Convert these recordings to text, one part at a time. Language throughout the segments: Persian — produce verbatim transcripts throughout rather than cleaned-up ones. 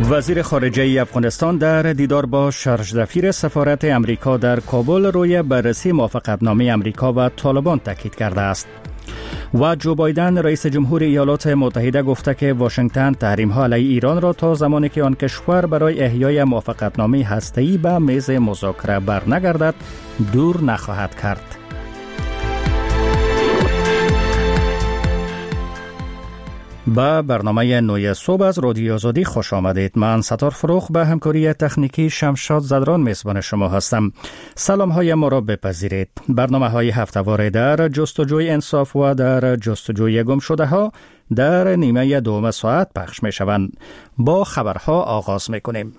وزیر خارجه افغانستان در دیدار با شرجدفیر سفارت امریکا در کابل روی بررسی موافقتنامه امریکا و طالبان تاکید کرده است. و جو بایدن رئیس جمهور ایالات متحده گفته که واشنگتن تحریم‌ها علیه ایران را تا زمانی که آن کشور برای احیای موافقتنامه هسته‌ای به میز مذاکره برنگردد دور نخواهد کرد. با برنامه نوی صبح از رادیو آزادی خوش آمدید. من ستار فروخ به همکاری تکنیکی شمشاد زدران میزبان شما هستم. سلام های ما را بپذیرید. برنامه های هفته‌واره در جستجوی انصاف و در جستجوی گم شده ها در نیمه دوم ساعت پخش می شوند. با خبرها آغاز می کنیم.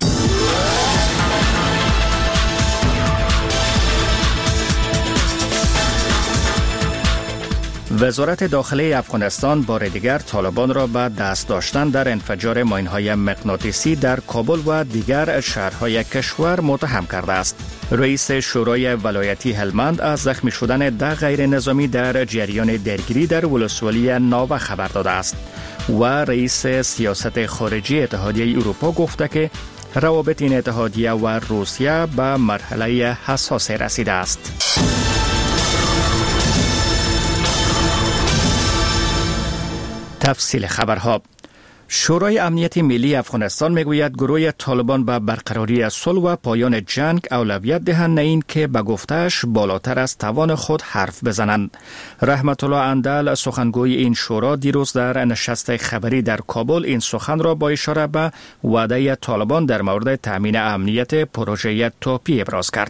وزارت داخلی افغانستان بار دیگر طالبان را به دست داشتن در انفجار ماین‌های مغناطیسی در کابل و دیگر شهرهای کشور متهم کرده است. رئیس شورای ولایتی هلمند از زخمی شدن ده غیر نظامی در جریان درگیری در ولسوالی ناوه خبر داده است و رئیس سیاست خارجی اتحادیه اروپا گفته که روابط این اتحادیه و روسیه به مرحله حساسی رسیده است. تفصیل خبرها. شورای امنیت ملی افغانستان میگوید گروه طالبان به برقراری صلح و پایان جنگ اولویت دهند، نه این که به گفته‌اش بالاتر از توان خود حرف بزنند. رحمت الله اندل سخنگوی این شورا دیروز در نشست خبری در کابل این سخن را با اشاره به وعده طالبان در مورد تامین امنیت پروژه توپی ابراز کرد.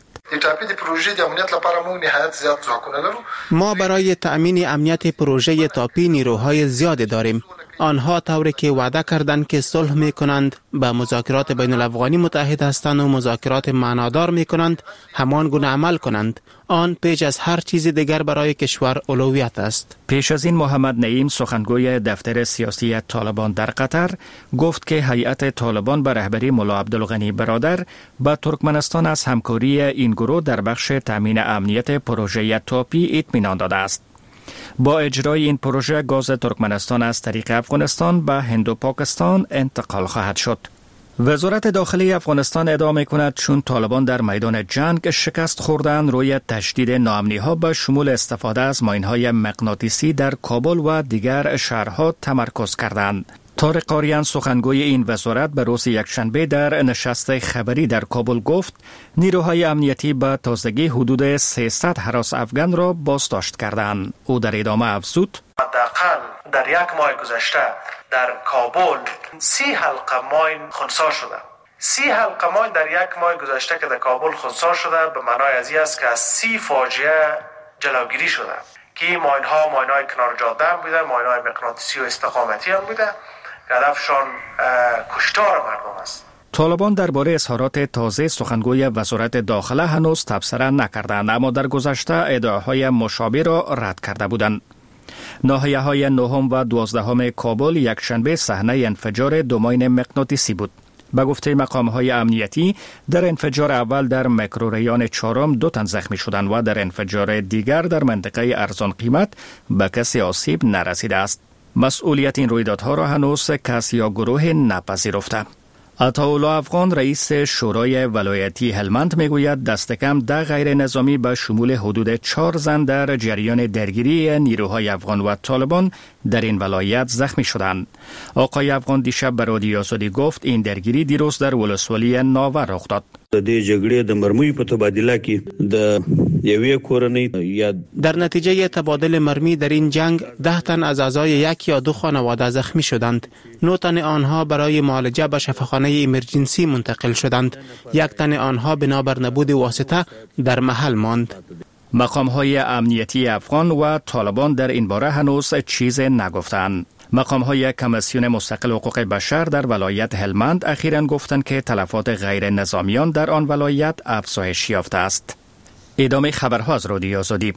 ما برای تأمین امنیت پروژه تاپی نیروهای زیادی داریم. آنها طوری که وعده کردند که صلح می کنند، به مذاکرات بین الافغانی متحد هستند و مذاکرات معنادار می کنند، همان گونه عمل کنند. آن پیش از هر چیز دیگر برای کشور اولویت است. پیش از این محمد نعیم سخنگوی دفتر سیاسی طالبان در قطر گفت که هیئت طالبان به رهبری ملا عبدالغنی برادر به ترکمنستان از همکاری این گروه در بخش تامین امنیت پروژه توپی اطمینان داده است. با اجرای این پروژه گاز ترکمنستان از طریق افغانستان به هند و پاکستان انتقال خواهد شد. وزارت داخلی افغانستان ادعا می‌کند چون طالبان در میدان جنگ شکست خوردند روی تشدید ناامنی‌ها به شمول استفاده از ماین‌های مغناطیسی در کابل و دیگر شهرها تمرکز کردند. طارق قاریان سخنگوی این وزارت به روز یکشنبه در نشست خبری در کابل گفت نیروهای امنیتی به تازگی حدود سیصد هراس افغان را بازداشت کردند. او در ادامه افزود: حداقل در یک ماه گذشته در کابل سی حلقه ماین خنثی شده. سی حلقه ماین در یک ماه گذشته که در کابل خنثی شده به معنای از این است که از سی فاجعه جلوگیری شده که این ماین ها ماین های کنار جاده هم بوده، ماین های مغناطیسی و استقامتی هم بوده. هدفشان کشتار مردم است. طالبان درباره اظهارات تازه سخنگوی وزارت داخله هنوز تبصره نکردند، اما در گذشته ادعاهای مشابه را رد کرده بودند. ناحیه‌های نهم و دوازدهم کابل یکشنبه صحنه انفجار دو ماین مغناطیسی بود. به گفته مقام‌های امنیتی در انفجار اول در میکروریان چهارم دو تن زخمی شدند و در انفجار دیگر در منطقه ارزان قیمت به کسی آسیب نرسیده است. مسئولیت این رویدادها را هنوز کسی یا گروه نپذیرفته. عطاالله افغان رئیس شورای ولایتی هلمند میگوید دست کم ده غیر نظامی به شمول حدود چهار زن در جریان درگیری نیروهای افغان و طالبان در این ولایت زخمی شدند. آقای افغان دیشب به رادیو آزادی گفت این درگیری دیروز در ولسوالی ناوه رخ داد. د جګړې د مرمیو په تبادله کې د یوې کورنۍ یا در نتیجه تبادل مرمی در این جنگ ده تن از اعضای یک یا دو خانواده زخمی شدند. نه تن آنها برای معالجه به شفاخانه ایمرجنسی منتقل شدند. یک تن آنها بنابر نبود واسطه در محل ماند. مقام‌های امنیتی افغان و طالبان در این باره هنوز چیز نگفتند. مقام‌های کمیسیون مستقل حقوق بشر در ولایت هلمند اخیراً گفتند که تلفات غیر نظامیان در آن ولایت افزایش یافته است. ادامه خبرها از رادیو آزادی.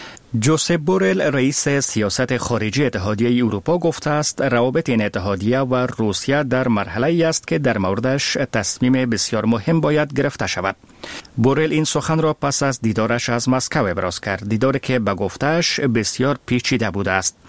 جوزپ بورل رئیس سیاست خارجی اتحادیه اروپا گفته است روابط این اتحادیه و روسیه در مرحله است که در موردش تصمیم بسیار مهم باید گرفته شود. بورل این سخن را پس از دیدارش از مسکو ابراز کرد، دیداری که به گفته‌اش بسیار پیچیده بوده است.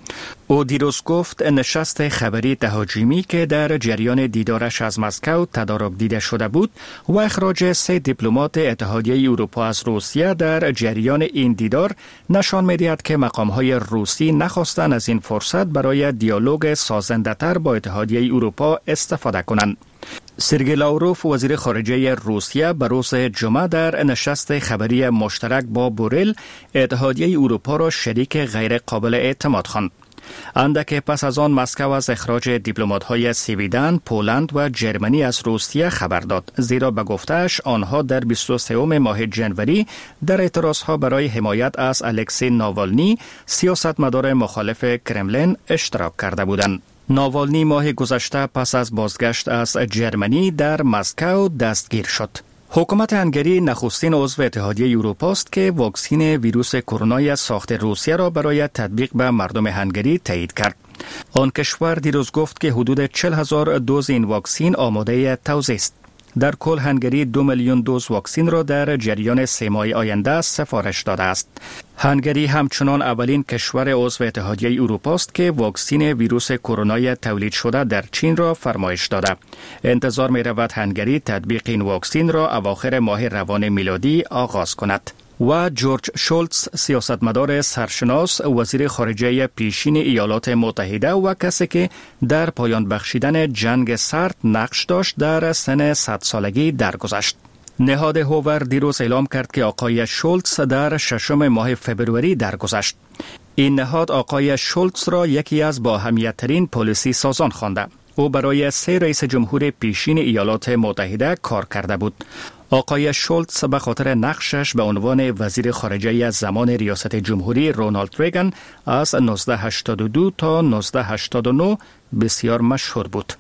او دیروز گفت نشست خبری تهاجمی که در جریان دیدارش از مسکو تدارک دیده شده بود و اخراج سه دیپلمات اتحادیه اروپا از روسیه در جریان این دیدار نشان می‌دهد که مقام‌های روسی نخواستند از این فرصت برای دیالوگ سازنده‌تر با اتحادیه اروپا استفاده کنند. سرگئی لاوروف وزیر خارجه روسیه به روز جمعه در نشست خبری مشترک با بوریل اتحادیه اروپا را شریک غیر قابل اعتماد خواند. اندک پس از آن مسکو از اخراج دیپلمات‌های سویدن، پولند و جرمنی از روسیه خبر داد، زیرا به گفته‌اش آنها در بیست و سوم ماه جنوری در اعتراضها برای حمایت از الکسی ناوالنی، سیاستمدار مخالف کرملین، اشتراک کرده بودند. ناوالنی ماه گذشته پس از بازگشت از جرمنی در مسکو دستگیر شد. حکومت هنگری نخستین عضو اتحادیه اروپا است که واکسن ویروس کرونا ساخت روسیه را برای تطبیق به مردم هنگری تایید کرد. آن کشور دیروز گفت که حدود چهل هزار دوز این واکسن آماده توزیع است. در کل هنگری دو میلیون دوز واکسن را در جریان سه ماه آینده سفارش داده است. هنگری همچنان اولین کشور عضو اتحادیه اروپا است که واکسن ویروس کرونا تولید شده در چین را فرمایش داده. انتظار می رود هنگری تطبیق این واکسن را اواخر ماه روان میلادی آغاز کند. و جورج شولتز سیاستمدار سرشناس وزیر خارجه پیشین ایالات متحده و کسی که در پایان بخشیدن جنگ سرد نقش داشت در سن صد سالگی درگذشت. نهاد هوور دیروز اعلام کرد که آقای شولتز در ششم ماه فبروری درگذشت. این نهاد آقای شولتز را یکی از با اهمیت‌ترین پلیسی سازان خوانده. او برای سه رئیس جمهور پیشین ایالات متحده کار کرده بود. آقای شولتز به خاطر نقشش به عنوان وزیر خارجه از زمان ریاست جمهوری رونالد ریگان از نوزده هشتاد و دو تا نوزده هشتاد و نه بسیار مشهور بود.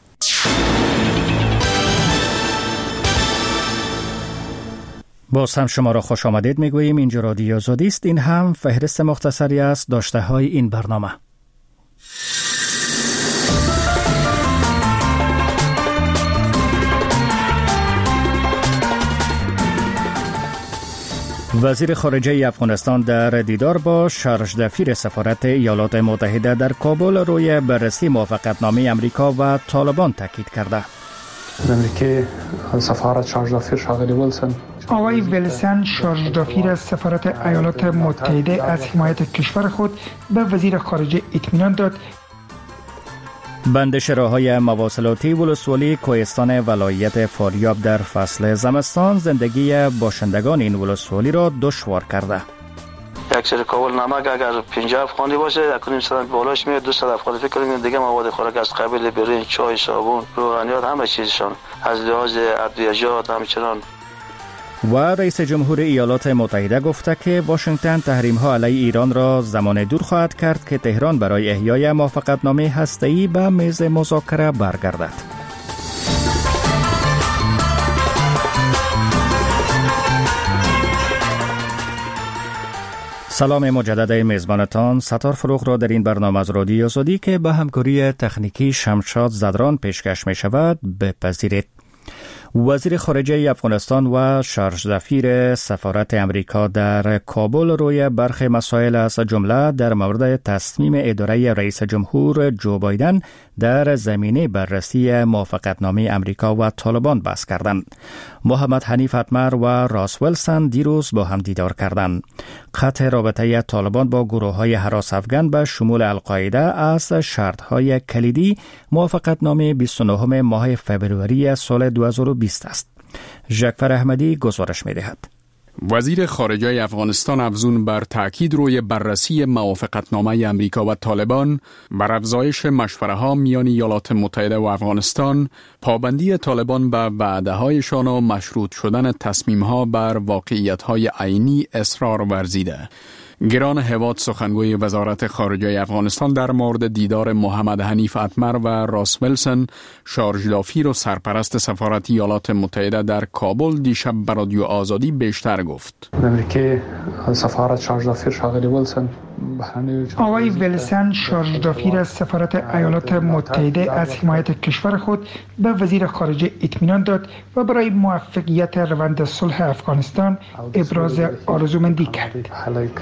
باز هم شما را خوش آمدید میگوییم. اینجا رادیو آزادی است. این هم فهرست مختصری از داشته های این برنامه. وزیر خارجه افغانستان در دیدار با شارژدفیر سفارت ایالات متحده در کابل روی بررسی موافقتنامه امریکا و طالبان تاکید کرده. امریکای سفارت شارژدفیر شاغلی ولسن آقای ویلسن شارژدفیر از سفارت ایالات متحده از حمایت کشور خود به وزیر خارجه اطمینان داد. بند شراهای مواصلاتی ولسوالی کوهستان ولایت فاریاب در فصل زمستان زندگی باشندگان این ولسوالی را دشوار کرده. یک سر کابل نمک اگر پنجاه افغانی باشه اکنون صد بالاش میاد دویست افغانی. فکر کنیم دیگه مواد خوراک از قبیل برنج، چای، صابون، روغنیات همه چیزشان از لحاظ ادویه‌جات همچنان. و رئیس جمهور ایالات متحده گفته که واشنگتن تحریم‌ها علیه ایران را زمان دور خواهد کرد که تهران برای احیای موافقتنامه هسته‌ای به میز مذاکره برگردد. سلام مجدد میزبانتان ستار فروغ را در این برنامه از رادیو آزادی که به همکاری تکنیکی شمشاد زدران پیشکش می شود بپذیرید. وزیر خارجه افغانستان و شارژدفیر سفارت امریکا در کابل روی برخی مسائل از جمله در مورد تصمیم اداره رئیس جمهور جو بایدن در زمینه بررسی موافقتنامه امریکا و طالبان بحث کردند. محمد حنیف اتمر و راس ویلسن دیروز با هم دیدار کردند. قطع رابطه طالبان با گروه‌های هراس افغان به شمول القاعده از شرط‌های کلیدی موافقتنامه بیست و نهم ماه فبروری سال دو هزار و بیست است. ژکفر احمدی گزارش می‌دهد. وزیر خارجه افغانستان افزون بر تاکید روی بررسی موافقتنامه امریکا و طالبان بر افزایش مشوره‌ها میان ایالات متحده و افغانستان، پابندی طالبان به وعده‌هایشان و مشروط شدن تصمیم‌ها بر واقعیت‌های عینی اصرار ورزیده. گران هواد سخنگوی وزارت خارجه افغانستان در مورد دیدار محمد حنیف اتمر و راس ویلسن شارژدفیر و سرپرست سفارت ایالات متحده در کابل دیشب به رادیو آزادی بیشتر گفت. امریکای سفارت شارژدفیر شاغلی ویلسن آقای ویلسن شارژدافیر از سفارت ایالات متحده از حمایت کشور خود به وزیر خارجه اطمینان داد و برای موفقیت روند صلح افغانستان ابراز آرزومندی کرد.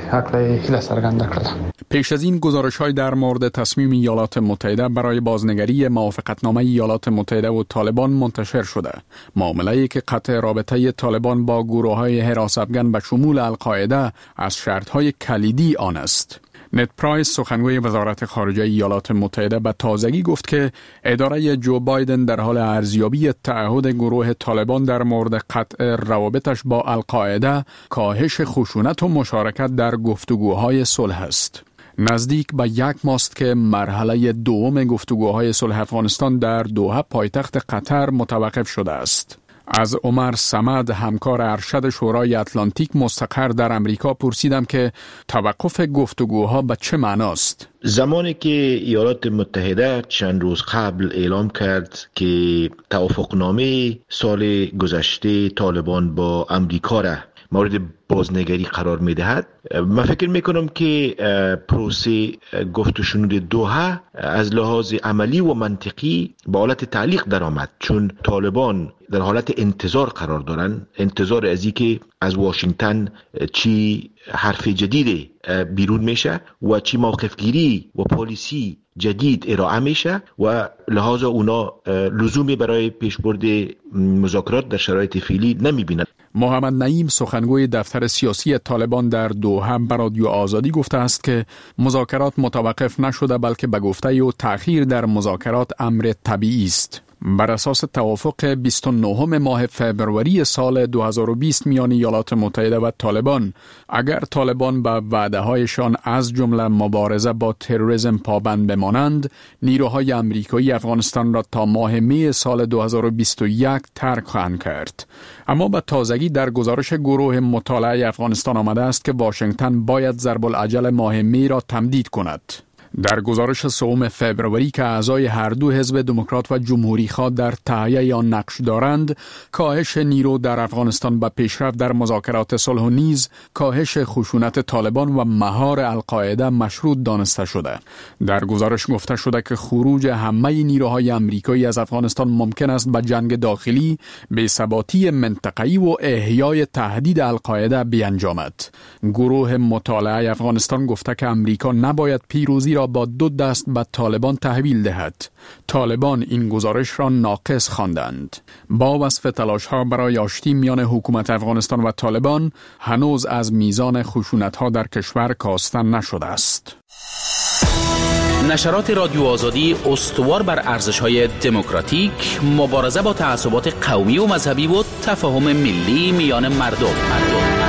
پیش از این گزارش‌های در مورد تصمیم ایالات متحده برای بازنگری موافقتنامه ایالات متحده و طالبان منتشر شده. معامله‌ای که قطع رابطه طالبان با گروه‌های حراس افغان به شمول القاعده از شرط‌های کلیدی آن است. نت پرایس سخنگوی وزارت خارجه ایالات متحده به تازگی گفت که اداره جو بایدن در حال ارزیابی تعهد گروه طالبان در مورد قطع روابطش با القاعده، کاهش خشونت و مشارکت در گفتگوهای صلح است. نزدیک به یک ماست که مرحله دوم گفتگوهای صلح افغانستان در دوحه پایتخت قطر متوقف شده است. از عمر صمد همکار ارشد شورای اتلانتیک مستقر در امریکا پرسیدم که توقف گفتگوها به چه معناست؟ زمانی که ایالات متحده چند روز قبل اعلام کرد که توافقنامه سال گذشته طالبان با امریکا را مورد بازنگری قرار می دهد، من فکر می کنم که پروسه گفت و شنود دوحه از لحاظ عملی و منطقی به حالت تعلیق در آمد، چون طالبان در حالت انتظار قرار دارند، انتظار از این که از واشنگتن چی حرف جدید بیرون میشه و چی موقفگیری و پالیسی جدید ارائه میشه و لحاظ اونا لزومی برای پیشبرد مذاکرات در شرایط فعلی نمی بینند. محمد نعیم سخنگوی دفتر سیاسی طالبان در دوحه به رادیو آزادی گفته است که مذاکرات متوقف نشده بلکه به گفته او تأخیر در مذاکرات امر طبیعی است. بر اساس توافق بیست و نهم ماه فبروری سال دو هزار و بیست میان ایالات متحده و طالبان، اگر طالبان به وعده‌هایشان از جمله مبارزه با تروریسم پابند بمانند، نیروهای آمریکایی افغانستان را تا ماه می سال دو هزار و بیست و یک ترک خواهند کرد. اما به تازگی در گزارش گروه مطالعه افغانستان آمده است که واشنگتن باید ضرب العجل ماه می را تمدید کند. در گزارش سوم فبروری که اعضای هر دو حزب دموکرات و جمهوری خواه در تهیه آن نقش دارند، کاهش نیرو در افغانستان به پیشرفت در مذاکرات صلح و نیز کاهش خشونت طالبان و مهار القاعده مشروط دانسته شده. در گزارش گفته شده که خروج همه نیروهای آمریکایی از افغانستان ممکن است به جنگ داخلی، بی‌ثباتی منطقه‌ای و احیای تهدید القاعده بیانجامد. گروه مطالعه افغانستان گفته که آمریکا نباید پیروزی را با دو دست به طالبان تحویل دهد. طالبان این گزارش را ناقص خواندند. با وصف تلاش‌ها برای آشتی میان حکومت افغانستان و طالبان، هنوز از میزان خشونت‌ها در کشور کاسته نشده است. نشرات رادیو آزادی استوار بر ارزش‌های دموکراتیک، مبارزه با تعصبات قومی و مذهبی و تفاهم ملی میان مردم. مردم.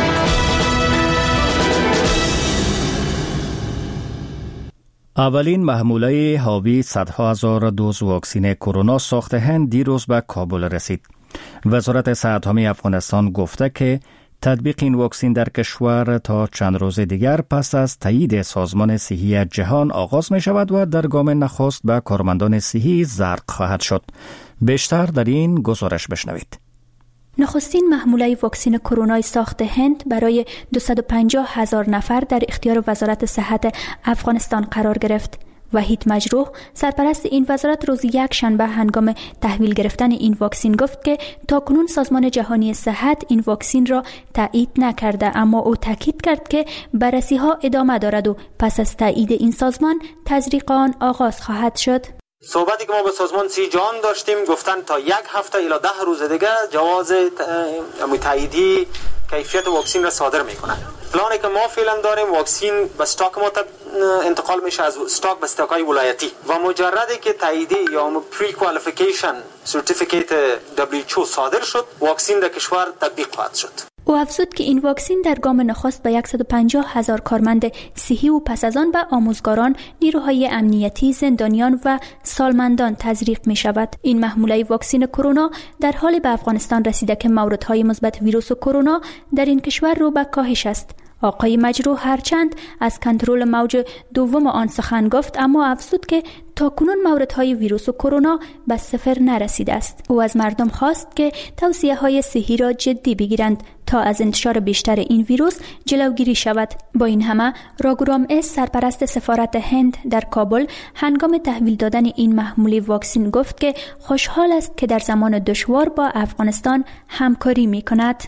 اولین محموله حاوی صدها هزار دوز واکسن کرونا ساخته هند دیروز به کابل رسید. وزارت صحت عامه افغانستان گفته که تطبیق این واکسن در کشور تا چند روز دیگر پس از تایید سازمان صحی جهان آغاز می شود و در گام نخست به کارمندان صحی زرق خواهد شد. بیشتر در این گزارش بشنوید. نخستین محموله واکسن کرونا ساخت هند برای دویست و پنجاه هزار نفر در اختیار وزارت صحت افغانستان قرار گرفت. وحید مجروح، سرپرست این وزارت، روز یک شنبه هنگام تحویل گرفتن این واکسن گفت که تاکنون سازمان جهانی صحت این واکسن را تایید نکرده، اما او تاکید کرد که بررسی ها ادامه دارد و پس از تایید این سازمان تزریق آن آغاز خواهد شد. صحبتی که ما به سازمان سی جهان داشتیم گفتن تا یک هفته الی ده روز دیگه جواز تاییدی کیفیت واکسن را صادر میکنند. پلانی که ما فعلا داریم، واکسن به استاک ما انتقال میشه از استاک به استاکای ولایتی و مجردی که تاییدی یا پری کوالیفیکیشن سرتیفیکیت دبلیو اچ او صادر شد، واکسن در کشور تطبیق خواهد شد. او افزود که این واکسن در گام نخست به صد و پنجاه هزار کارمند صحی و پس از آن به آموزگاران، نیروهای امنیتی، زندانیان و سالمندان تزریق می شود. این محموله واکسن کرونا در حال به افغانستان رسیده که موردهای مثبت ویروس کرونا در این کشور رو به کاهش است. آقای مجروح هرچند از کنترل موج دوم آن سخن گفت، اما افزود که تاکنون موردهای ویروس کرونا به صفر نرسیده است. او از مردم خواست که توصیه‌های صحی را جدی بگیرند تا از انتشار بیشتر این ویروس جلوگیری شود. با این همه راگورام اس، سرپرست سفارت هند در کابل، هنگام تحویل دادن این محموله واکسن گفت که خوشحال است که در زمان دشوار با افغانستان همکاری می‌کند.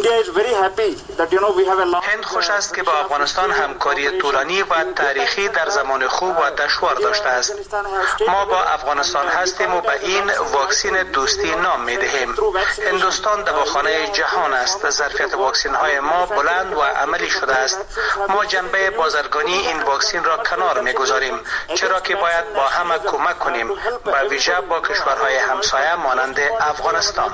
هند خوش است که با افغانستان همکاری طولانی و تاریخی در زمان خوب و دشوار داشته است. ما با افغانستان هستیم و به این واکسن دوستی نام می دهیم. هندوستان دواخانه جهان است. ظرفیت واکسن های ما بلند و عملی شده است. ما جنبه بازرگانی این واکسن را کنار می گذاریم، چرا که باید با همه کمک کنیم، به ویژه با کشورهای همسایه مانند افغانستان.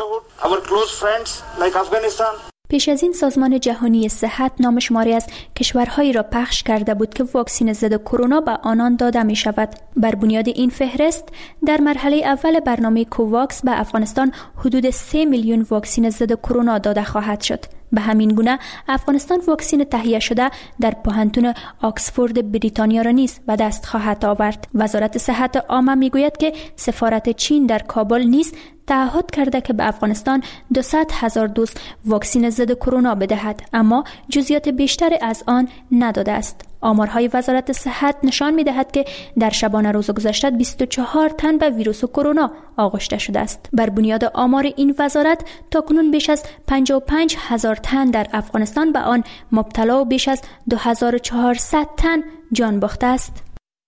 پیش از این سازمان جهانی صحت نامشماری از کشورهایی را پخش کرده بود که واکسن ضد کرونا به آنان داده می شود. بر بنیاد این فهرست در مرحله اول برنامه کوواکس به افغانستان حدود سه میلیون واکسن ضد کرونا داده خواهد شد. به همین گونه افغانستان واکسن تهیه شده در پوهنتون آکسفورد بریتانیا را نیز به دست خواهد آورد. وزارت صحت عامه میگوید که سفارت چین در کابل نیز تعهد کرده که به افغانستان دویست هزار دوز واکسن ضد کرونا بدهد، اما جزئیات بیشتر از آن نداده است. آمارهای وزارت صحت نشان می‌دهد که در شبانه روز گذشته بیست و چهار تن به ویروس کرونا آغشته شده است. بر بنیاد آمار این وزارت تاکنون بیش از پنجاه و پنج هزار تن در افغانستان به آن مبتلا و بیش از دو هزار و چهارصد تن جان باخته است.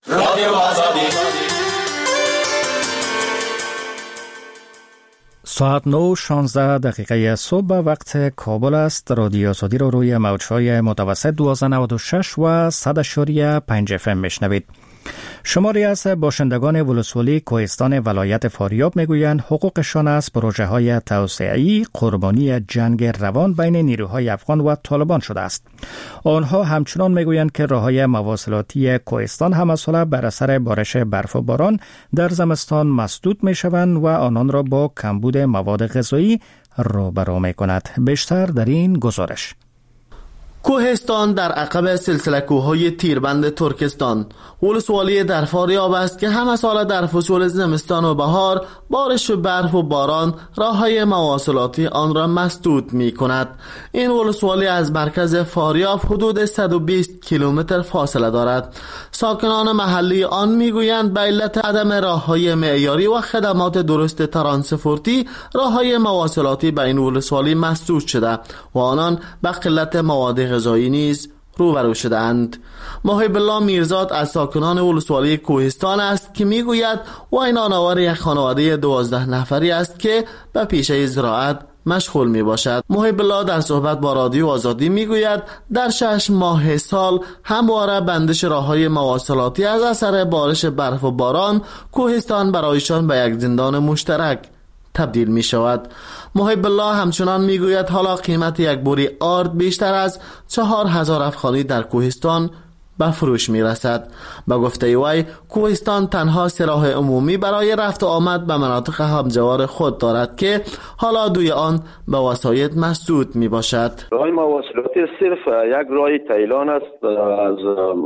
ساعت نه شانزده دقیقه صبح وقت کابل است. رادیو آزادی رو روی موجهای متوسط دوازده نود و شش و صد اشاری پنج اف ام میشنوید. شماری از باشندگان ولسوالی کوهستان ولایت فاریاب میگویند حقوقشان از پروژه های توسعه‌ای قربانی جنگ روان بین نیروهای افغان و طالبان شده است. آنها همچنان میگویند که راههای مواصلاتی کوهستان هم مسئله بر اثر بارش برف و باران در زمستان مسدود میشوند و آنان را با کمبود مواد غذایی روبرو میکند. بیشتر در این گزارش. کوهستان در عقب سلسله کوههای تیربند ترکستان ولسوالی در فاریاب است که همه سال در فصول زمستان و بهار بارش و برف و باران راههای مواصلاتی آن را مسدود می کند. این ولسوالی از مرکز فاریاب حدود صد و بیست کیلومتر فاصله دارد. ساکنان محلی آن می گویند به علت عدم راههای معیاری و خدمات درست ترانسپورتی راههای مواصلاتی به این ولسوالی مسدود شده و آنان به قلت مواد غذایی نیز روبرو شدند. محب الله میرزاد از ساکنان ولسوالی کوهستان است که میگوید و این آنوار یک خانواده دوازده نفری است که به پیشه زراعت مشغول می باشد. محب الله در صحبت با رادیو آزادی میگوید در شش ماه سال همواره بندش راههای مواصلاتی از اثر بارش برف و باران کوهستان برایشان به یک زندان مشترک تبدیل می شود. محب الله همچنان می گوید حالا قیمت یک بوری آرد بیشتر از چهار هزار افغانی در کوهستان به فروش می رسد. به گفته وی کوهستان تنها سه راه عمومی برای رفت و آمد به مناطق همجوار خود دارد که حالا دوی آن به وسایط مسدود می باشد. راه مواصلاتی صرف یک راه تیلان است، از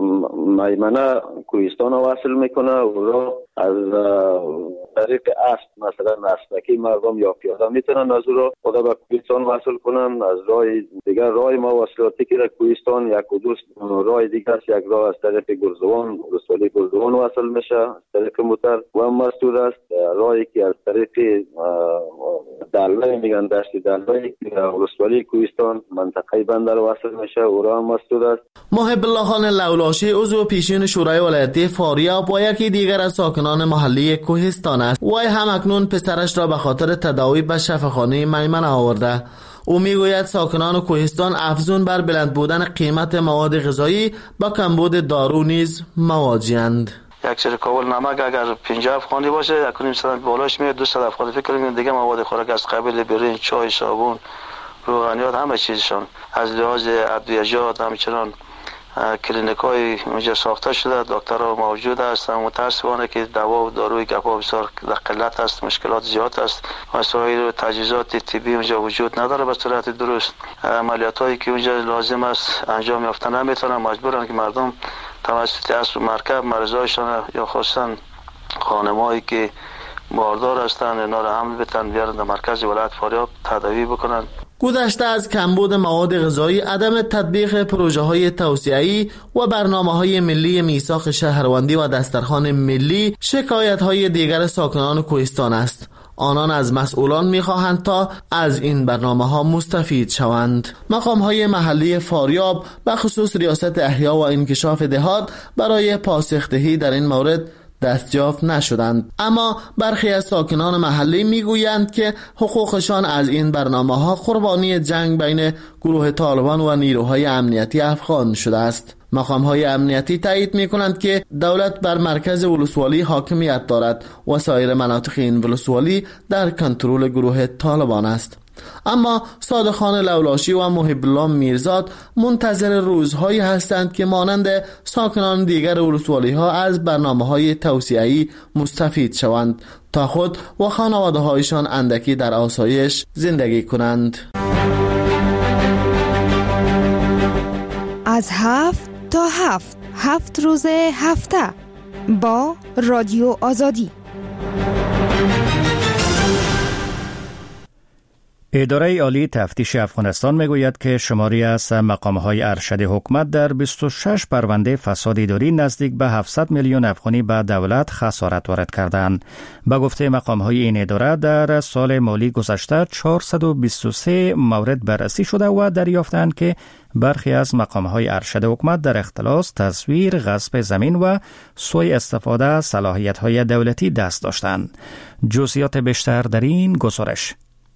میمنه کوهستان وصل میکنه و راه از طریق اسب مثلا اسبکی مردم یا پیاده میتونن از راه خدا به کوهستان وصل کنن. از راه دیگر راه مواصلاتی که در کوهستان یک و دو راه دیگر است، یک راه از طریق گرزوان ولسوالی گرزوان وصل میشه از طریق موتر و هم مسدود است. راهی که از طریق دلوی میگن دشت دلوی ولسوالی کوهستان منطقه بندر وصل میشه و راه هم مسدود است. محب الله خان لولاشی عضو پیشین شورای ولایتی فاریاب و یکی دیگر از ساکنان محلی کوهستان است. وی هم اکنون پسرش را به خاطر تداوی به شفاخانه میمنه آورده. او میگوید ساکنان کوهستان افزون بر بلند بودن قیمت مواد غذایی با کمبود دارو نیز مواجه‌اند. یک سر کابل نمک اگر پنجاه افغانی باشه اکنون مثلا بالاش میاد دویست افغانی. فکر کنیم دیگه مواد خوراک از قبیل برنج، چای، صابون، روغنیات همه چیزشان از لحاظ ادویه‌جات همچنان کلینیک های اونجا ساخته شده، دکترها موجود هستند. متاسفانه که دوا و داروی گپا بسیار در قلت است، مشکلات زیاد است. وسایل و تجهیزات طبی اونجا وجود نداره به صورت درست. عملیات هایی که اونجا لازم است انجام یافته نمیتونن، مجبورن که مردم توسط اسب مرکب مریضایشان یا خاصا خانمایی که باردار هستند اینا را حمل بتن بیارن در مرکز ولایت فاریاب تداوی بکنن. گذشته از کمبود مواد غذایی، عدم تطبیق پروژه های توسعه‌ای و برنامه های ملی میثاق شهروندی و دسترخوان ملی شکایت های دیگر ساکنان کوهستان است. آنان از مسئولان می‌خواهند تا از این برنامه‌ها مستفید شوند. مقام‌های محلی فاریاب به خصوص ریاست احیا و انکشاف دهات برای پاسخدهی در این مورد دستیافت نشدند، اما برخی از ساکنان محلی میگویند که حقوقشان از این برنامه‌ها قربانی جنگ بین گروه طالبان و نیروهای امنیتی افغان شده است. مقام‌های امنیتی تایید می‌کنند که دولت بر مرکز ولسوالی حاکمیت دارد و سایر مناطق این ولسوالی در کنترل گروه طالبان است. اما صادقان لولاشی و محب الله میرزاد منتظر روزهایی هستند که مانند ساکنان دیگر ولسوالی ها از برنامه های توسعه‌ای مستفید شوند تا خود و خانواده هایشان اندکی در آسایش زندگی کنند. از هفت تا هفت هفت روز هفته با رادیو آزادی. اداره عالی تفتیش افغانستان میگوید که شماری از مقام‌های ارشد حکومت در بیست و شش پرونده فساد اداری نزدیک به هفتصد میلیون افغانی به دولت خسارت وارد کردند. به گفته مقام‌های این اداره در سال مالی گذشته چهارصد و بیست و سه مورد بررسی شده و دریافتند که برخی از مقام‌های ارشد حکومت در اختلاس، تزویر، غصب زمین و سوء استفاده از صلاحیت‌های دولتی دست داشتند. جزئیات بیشتر در این گزارش.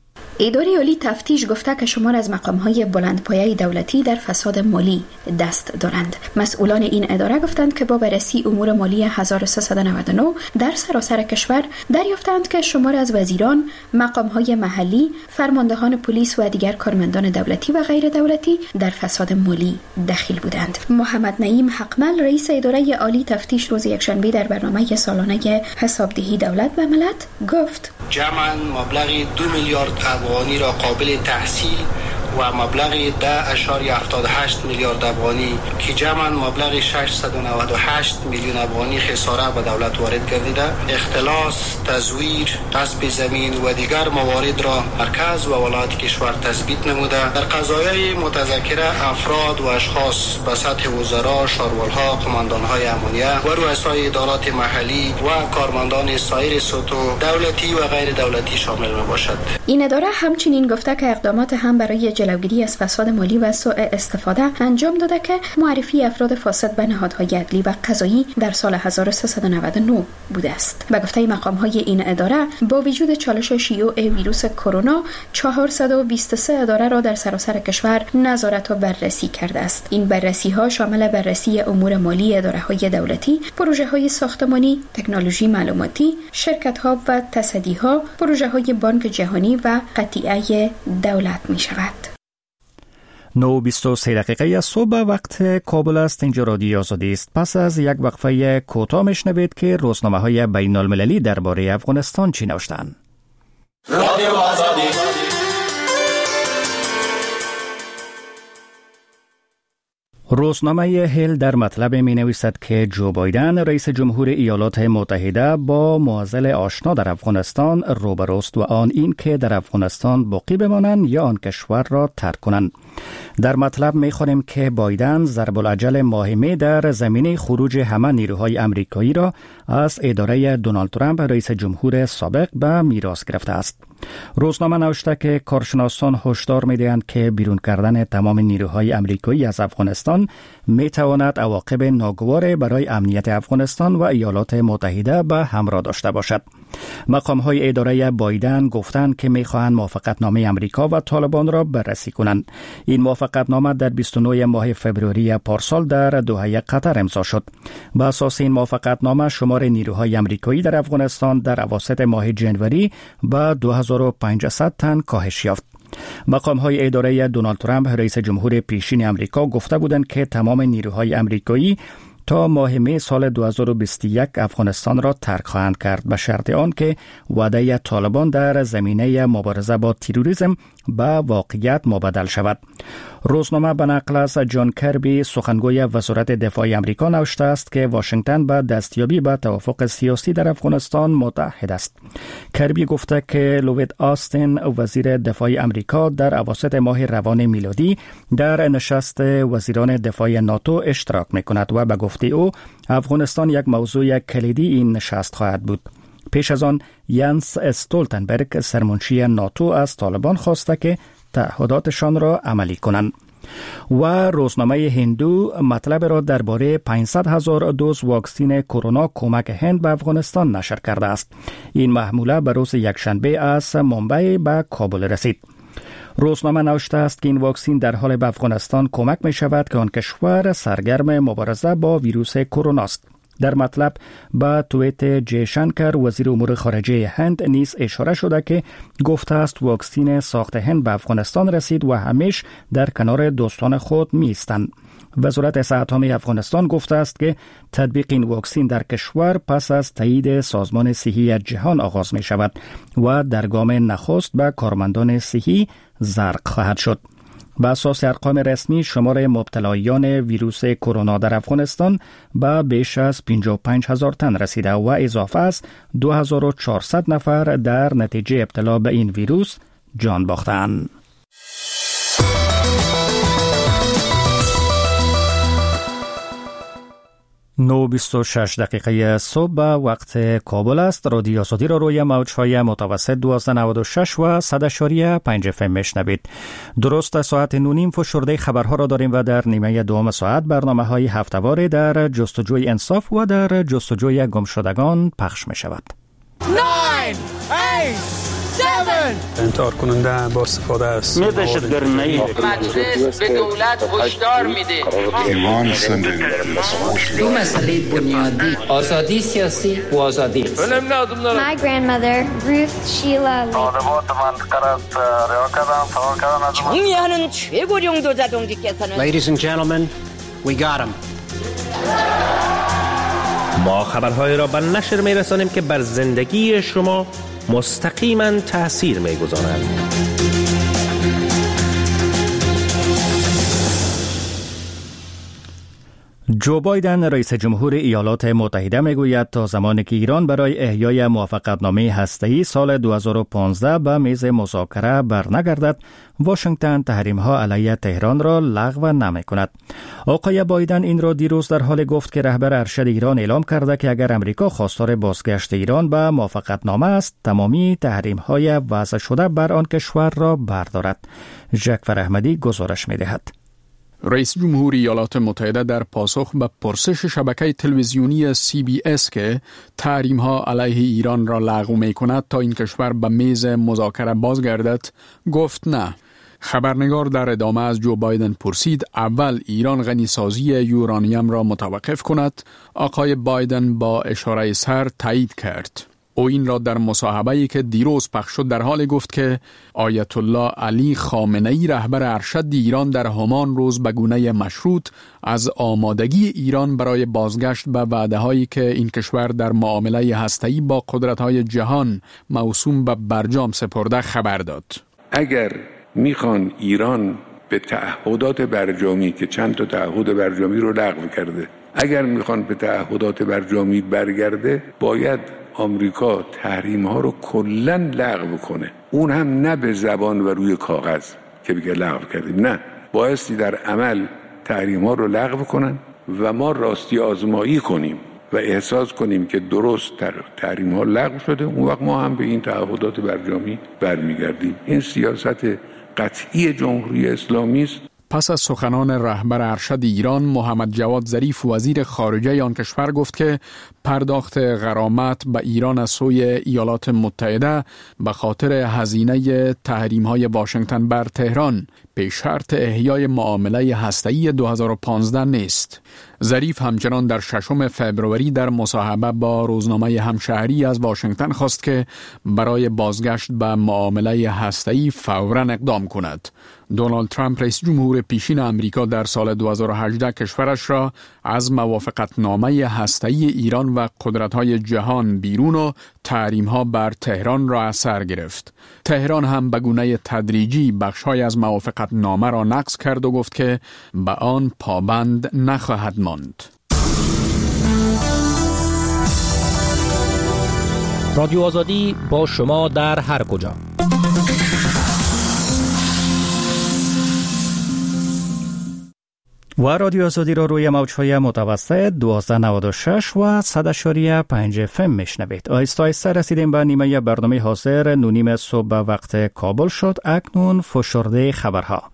اداره عالی تفتیش گفته که شمار از مقام‌های بلندپایه دولتی در فساد مالی دست دارند. مسئولان این اداره گفتند که با بررسی امور مالی هزار و سیصد و نود و نه در سراسر کشور دریافتند که شمار از وزیران، مقام‌های محلی، فرماندهان پلیس و دیگر کارمندان دولتی و غیر دولتی در فساد مالی دخیل بودند. محمد نعیم حقمل رئیس اداره عالی تفتیش روز یکشنبه در برنامه سالانه حسابدهی دولت به ملت گفت: جمعاً مبلغ دو میلیارد افغانی را قابل تحصیل و مبلغ ده اشاری هفتاد و هشت میلیارد افغانی که جمعاً مبلغ ششصد و نود و هشت میلیون افغانی خساره به دولت وارد گردیده، اختلاس، تزویر، غصب زمین و دیگر موارد را مرکز و ولایت کشور تثبیت نموده. در قضایای متذکره افراد و اشخاص به سطح وزرا، شارولها، قماندانهای امنیه و رؤسای ادارات محلی و کارمندان سایر سطوح دولتی و غیر دولتی شامل می باشد. این اداره همچنین گفته که اقدامات هم برای جلوگیری از فساد مالی و سوء استفاده انجام داده که معرفی افراد فاسد به نهادهای عدلی و قضایی در سال هزار و سیصد و نود و نه بوده است. به گفته مقام‌های این اداره با وجود چالش شیوع ویروس کرونا چهارصد و بیست و سه اداره را در سراسر کشور نظارت و بررسی کرده است. این بررسی‌ها شامل بررسی امور مالی اداره‌های دولتی، پروژه‌های ساختمانی، تکنولوژی معلوماتی، شرکت‌ها و تصدی‌ها، پروژه‌های بانک جهانی و قطیعه دولت می‌شود. نه و بیست و سه دقیقه از صبح وقت کابل است. اینجا رادیو آزادی است. پس از یک وقفه کوتاه میشنوید که روزنامه‌های بین المللی درباره افغانستان چی نوشتند. رادیو آزادی. روزنامه هیل در مطلب می نویسد که جو بایدن رئیس جمهور ایالات متحده با معضل آشنا در افغانستان روبروست و آن این که در افغانستان باقی بمانند یا آن کشور را ترک کنند. در مطلب می خوانیم که بایدن ضرب العجل ماهمه در زمینه خروج همه نیروهای امریکایی را از اداره دونالد ترامپ رئیس جمهور سابق به میراث گرفته است. روزنامه نوشته که کارشناسان هشدار می‌دهند که بیرون کردن تمام نیروهای امریکایی از افغانستان می‌تواند عواقب ناگوار برای امنیت افغانستان و ایالات متحده به همراه داشته باشد. مقام‌های اداره بایدن گفتند که می‌خواهند موافقتنامه امریکا و طالبان را بررسی کنند. این موافقتنامه در بیست و نه ماه فوریه پارسال در دوحه قطر امضا شد. بر اساس این موافقتنامه شمار نیروهای امریکایی در افغانستان در اواسط ماه ژانویه به دو هزار و پانصد تن کاهش یافت. مقام‌های اداره دونالد ترامپ رئیس جمهور پیشین امریکا گفته بودند که تمام نیروهای امریکایی تا ماه می سال دو هزار و بیست و یک افغانستان را ترک خواهند کرد به شرط آن که وعده طالبان در زمینه مبارزه با تروریسم به واقعیت مبدل شود. روزنامه به نقل از جان کربی سخنگوی وزارت دفاع امریکا نوشته است که واشنگتن به دستیابی به توافق سیاسی در افغانستان متحد است. کربی گفته که لوید آستین وزیر دفاع امریکا در اواسط ماه روان میلادی در نشست وزیران دفاع ناتو اشتراک میکند و به گفته او افغانستان یک موضوع کلیدی این نشست خواهد بود. پیش از آن ینس استولتنبرگ سرمنشی ناتو از طالبان خواسته که تعهداتشان را عملی کنند. و روزنامه هندو مطلب را درباره پانصد هزار دوز واکسن کرونا کمک هند به افغانستان نشر کرده است. این محموله به روز یکشنبه از ممبئی به کابل رسید. روزنامه نوشته است که این واکسن در حال به افغانستان کمک می شود که آن کشور سرگرم مبارزه با ویروس کرونا است. در مطلب با توییت جیشنکر وزیر امور خارجه هند نیز اشاره شده که گفته است واکسن ساخت هند به افغانستان رسید و همیشه در کنار دوستان خود می ایستند. وزارت صحت عامه افغانستان گفته است که تطبیق این واکسن در کشور پس از تایید سازمان صحی جهان آغاز می شود و در گام نخست به کارمندان صحی زرق خواهد شد. به اساس ارقام رسمی شمار مبتلایان ویروس کرونا در افغانستان به بیش از پنجاه و پنج هزار تن رسیده و اضافه از دو هزار و چهارصد نفر در نتیجه ابتلا به این ویروس جان باختند. نو بیست و شش دقیقه صبح به وقت کابل است. رادیو آزادی را روی موج‌های متوسط دویست و نود و شش و صد و پنج اف ام میشنوید. درست ساعت نو نیم فشرده خبرها را داریم و در نیمه دوم ساعت برنامه‌های هفته‌واره در جستجوی انصاف و در جستجوی گمشدگان پخش می شود. انتحار کننده با استفاده از مجلس به دولت هشدار میده ایمان زندگی دو مسئله بنیادی آزادی سیاسی و آزادی My grandmother Ruth Sheila 정리하는 최고령 도자동지께서는 Ladies and gentlemen, we got him. ما خبرهای را به نشر می‌رسانیم که بر زندگی شما مستقیما تأثیر می‌گذارند. جو بایدن رئیس جمهور ایالات متحده میگوید تا زمانی که ایران برای احیای موافقتنامه هسته‌ای سال دو هزار و پانزده به میز مذاکره برنگردد، واشنگتن تحریم‌ها علیه تهران را لغو نمی‌کند. آقای بایدن این را دیروز در حال گفت که رهبر ارشد ایران اعلام کرده که اگر امریکا خواستار بازگشت ایران به موافقتنامه است، تمامی تحریم‌های وضع شده بر آن کشور را بردارد. ژکفر احمدی گزارش می‌دهد. رئیس جمهور ایالات متحده در پاسخ به پرسش شبکه تلویزیونی سی بی اس که تحریم‌ها علیه ایران را لغو می‌کند تا این کشور به میز مذاکره بازگردد، گفت نه. خبرنگار در ادامه از جو بایدن پرسید اول ایران غنیسازی یورانیم را متوقف کند. آقای بایدن با اشاره سر تایید کرد. او این را در مصاحبه‌ای که دیروز پخش شد در حال گفت که آیت الله علی خامنه‌ای رهبر ارشد ایران در همان روز به گونه مشروط از آمادگی ایران برای بازگشت به وعده‌هایی که این کشور در معامله هسته‌ای با قدرت‌های جهان موسوم به برجام سپرده خبر داد. اگر میخوان ایران به تعهدات برجامی که چند تا تعهد برجامی رو لغو کرده، اگر میخوان به تعهدات برجامی برگرده، باید آمریکا تحریم ها رو کلاً لغو کنه. اون هم نه به زبان و روی کاغذ که بگه لغو کردیم، نه، بایستی در عمل تحریم ها رو لغو کنن و ما راستی آزمایی کنیم و احساس کنیم که درست تحریم ها لغو شده. اون وقت ما هم به این تعهدات برجامی برمیگردیم. این سیاست قطعی جمهوری اسلامی است. پس از سخنان رهبر ارشد ایران، محمد جواد ظریف وزیر خارجه آن کشور گفت که پرداخت غرامت به ایران از سوی ایالات متحده به خاطر هزینه تحریم‌های واشنگتن بر تهران به شرط احیای معامله هسته‌ای دو هزار و پانزده نیست. ظریف همچنان در ششم فوریه در مصاحبه با روزنامه همشهری از واشنگتن خواست که برای بازگشت به معامله هسته‌ای فوراً اقدام کند. دونالد ترامپ رئیس جمهور پیشین امریکا در سال دو هزار و هجده کشورش را از موافقتنامه هسته‌ای ایران و قدرت‌های جهان بیرون و تحریم‌ها بر تهران را از سر گرفت. تهران هم به گونه تدریجی بخش‌های از موافقتنامه را نقض کرد و گفت که به آن پابند نخواهد ماند. رادیو آزادی با شما در هر کجا. و رادیو آزادی را روی موج‌های متوسط دوازده نود و شش و صد و پنج اف ام میشنوید. آهسته آهسته رسیدیم به نیمه برنامه حاضر. نونیم صبح به وقت کابل شد. اکنون فشرده خبرها.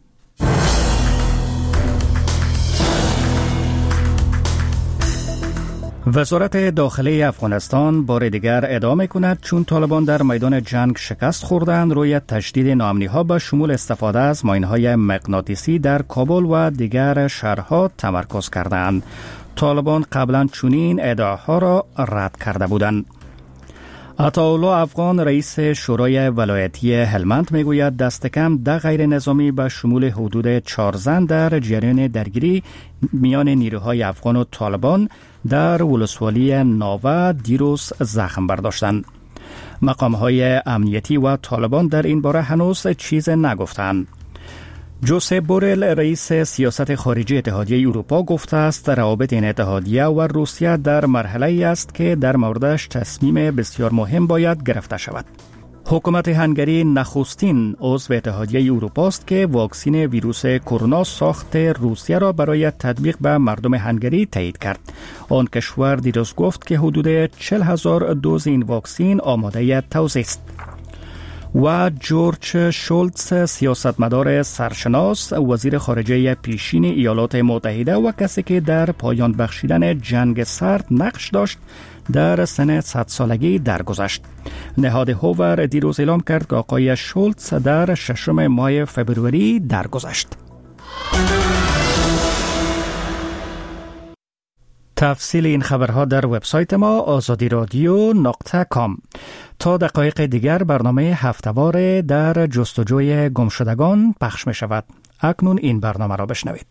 وزارت داخلی افغانستان بار دیگر ادامه کند چون طالبان در میدان جنگ شکست خوردند روی تشدید ناامنی‌ها به شمول استفاده از ماین‌های مغناطیسی در کابل و دیگر شهرها تمرکز کردند. طالبان قبلا چنین ادعاها را رد کرده بودند. عطاالله افغان رئیس شورای ولایتی هلمند میگوید دست کم ده غیر نظامی به شمول حدود چهار زن در جریان درگیری میان نیروهای افغان و طالبان در ولسوالی ناوه دیروز زخم برداشتند. مقامهای امنیتی و طالبان در این باره هنوز چیز نگفتند. جوزپ بورل رئیس سیاست خارجی اتحادیه اروپا گفته است روابط این اتحادیه و روسیه در مرحله است که در موردش تصمیم بسیار مهم باید گرفته شود. حکومت هنگری نخستین عضو اتحادیه اروپا است که واکسن ویروس کرونا ساخت روسیه را برای تطبیق به مردم هنگری تایید کرد. آن کشور دیروز گفت که حدود چهل هزار دوز این واکسن آماده توزیع است. و جورج شولتز سیاستمدار سرشناس وزیر خارجه پیشین ایالات متحده و کسی که در پایان بخشیدن جنگ سرد نقش داشت در سن صد سالگی درگذشت. نهاد هوور دیروز اعلام کرد که آقای شولتز در ششم ماه فوریه درگذشت. تفصیل این خبرها در وبسایت ما آزادی رادیو نقطه کام. تا دقایق دیگر برنامه هفته‌وار در جستجوی گمشدگان پخش می شود. اکنون این برنامه را بشنوید.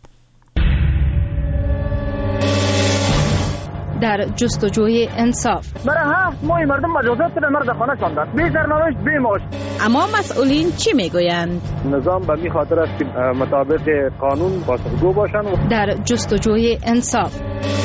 در جستجوی انصاف. برای هفت ماه مردم مجازات به مرد خانه شدند. بی سرنوشت بی معاش. اما مسئولین چی میگویند؟ نظام به می خاطر است که مطابق قانون پاسخگو باشند. در جستجوی انصاف.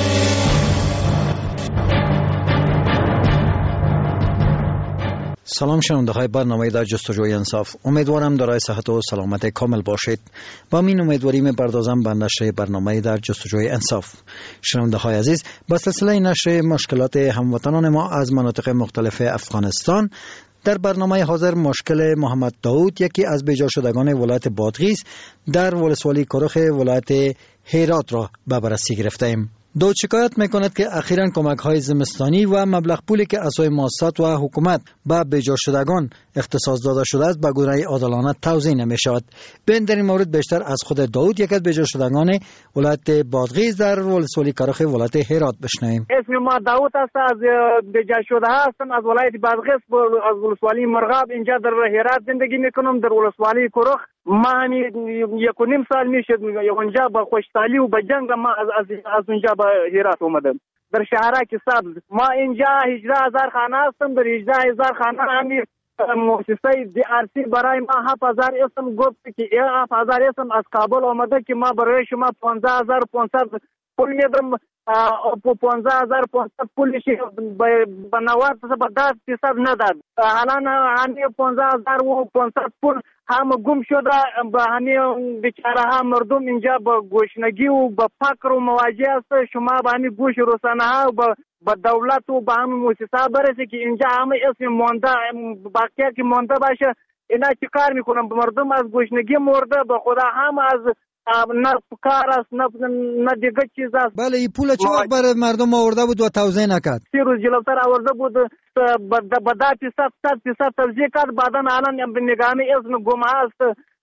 سلام شنونده های برنامه در جستجوی انصاف. امیدوارم دارای صحت و سلامت کامل باشید. با این امیدواری می‌پردازم به نشر برنامه در جستجوی انصاف. شنونده های عزیز، با سلسله نشر مشکلات هموطنان ما از مناطق مختلف افغانستان، در برنامه حاضر مشکل محمد داود، یکی از بیجا شدگان ولایت بادغیس در ولسوالی کرخ ولایت هرات را به بررسی گرفتیم. داود شکایت میکند که اخیراً کمک های زمستانی و مبلغ پولی که اعضای مؤسسات و حکومت به بیجا شدگان اختصاص داده شده است به گونه عادلانه توزیع نمیشود. بین در این مورد بیشتر از خود داود، یک از بیجا شدگان ولایت بادغیس در ولسوالی کرخ ولایت هرات بشنویم. اسم ما داود است، از بیجا شده هستم، از ولایت بادغیس، از ولسوالی مرغاب اینجا در هرات زندگی میکنم، در ولسوالی کرخ. ما همی یک و نیم سال میشه اونجا با خوشحالی و با جنگ ما از از, از اونجا به هرات اومدم، در شهرک سبز. ما اینجا هجده هزار خانه هستم، در هجده هزار خانه همی مؤسسه دی آر سی برای ما هفت هزار اسم گفت که هفت هزار اسم از کابل آمده که ما برای شما پانزده هزار پانصد پول میدم، پانزده هزار پانصد پولش به نوت به ده فیصد نداد. حالا همی پانزده هزار و پانصد پول هم گم شده. به همین بیچاره ها مردم اینجا با گوشنگی و با فقر و مواجه است. شما به همین گوش رسانه ها و با دولت و با همین مؤسسه برسه که اینجا همه اسم مونده باقیه که مونده باشه. اینا چی کار میکنن؟ مردم از گوشنگی مرده، به خدا هم از نه کار است نه نه دیگه چیز است. بله، این پول چه وقت برای مردم آورده بود و توزیع نکرد؟ سی روز جلوتر آورده بود، با ده فیصد صد فیصد توزیع کرد. بعدا الان به نگاه اسم گم است.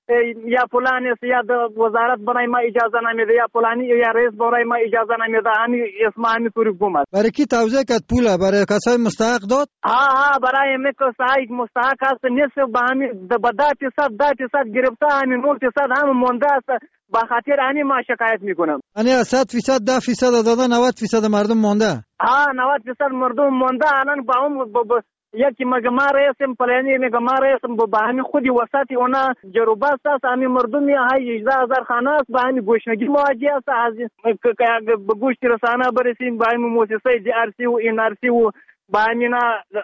یا فلان است یا وزارت برای ما اجازه نمیده یا فلانی یا رئیس برای ما اجازه نمیده، همین اسم همین طوری گم. برای کی توزیع کرد پولا؟ برای کسای مستحق داد؟ ها ها برای می کسای مستحق است نیست به همین به ده درصد ده درصد گرفته، همین نه درصد هم مونده است. با خاطر همین ما شکایت میکنم. یعنی صد درصد ده درصد داده، نود درصد مردم مونده. ها نود درصد مردم مونده. الان با اون یکی مگه ما رئیسم پلانی مگه ما رئیسم با همین خودی وسطی اونا جروبه است، همین مردمی های هجده هزار خانه است، با همین گوشنگی مواجه است. از به گوشت رسانه برسیم با همین موسسه دی آر سی و این آر سی و با همین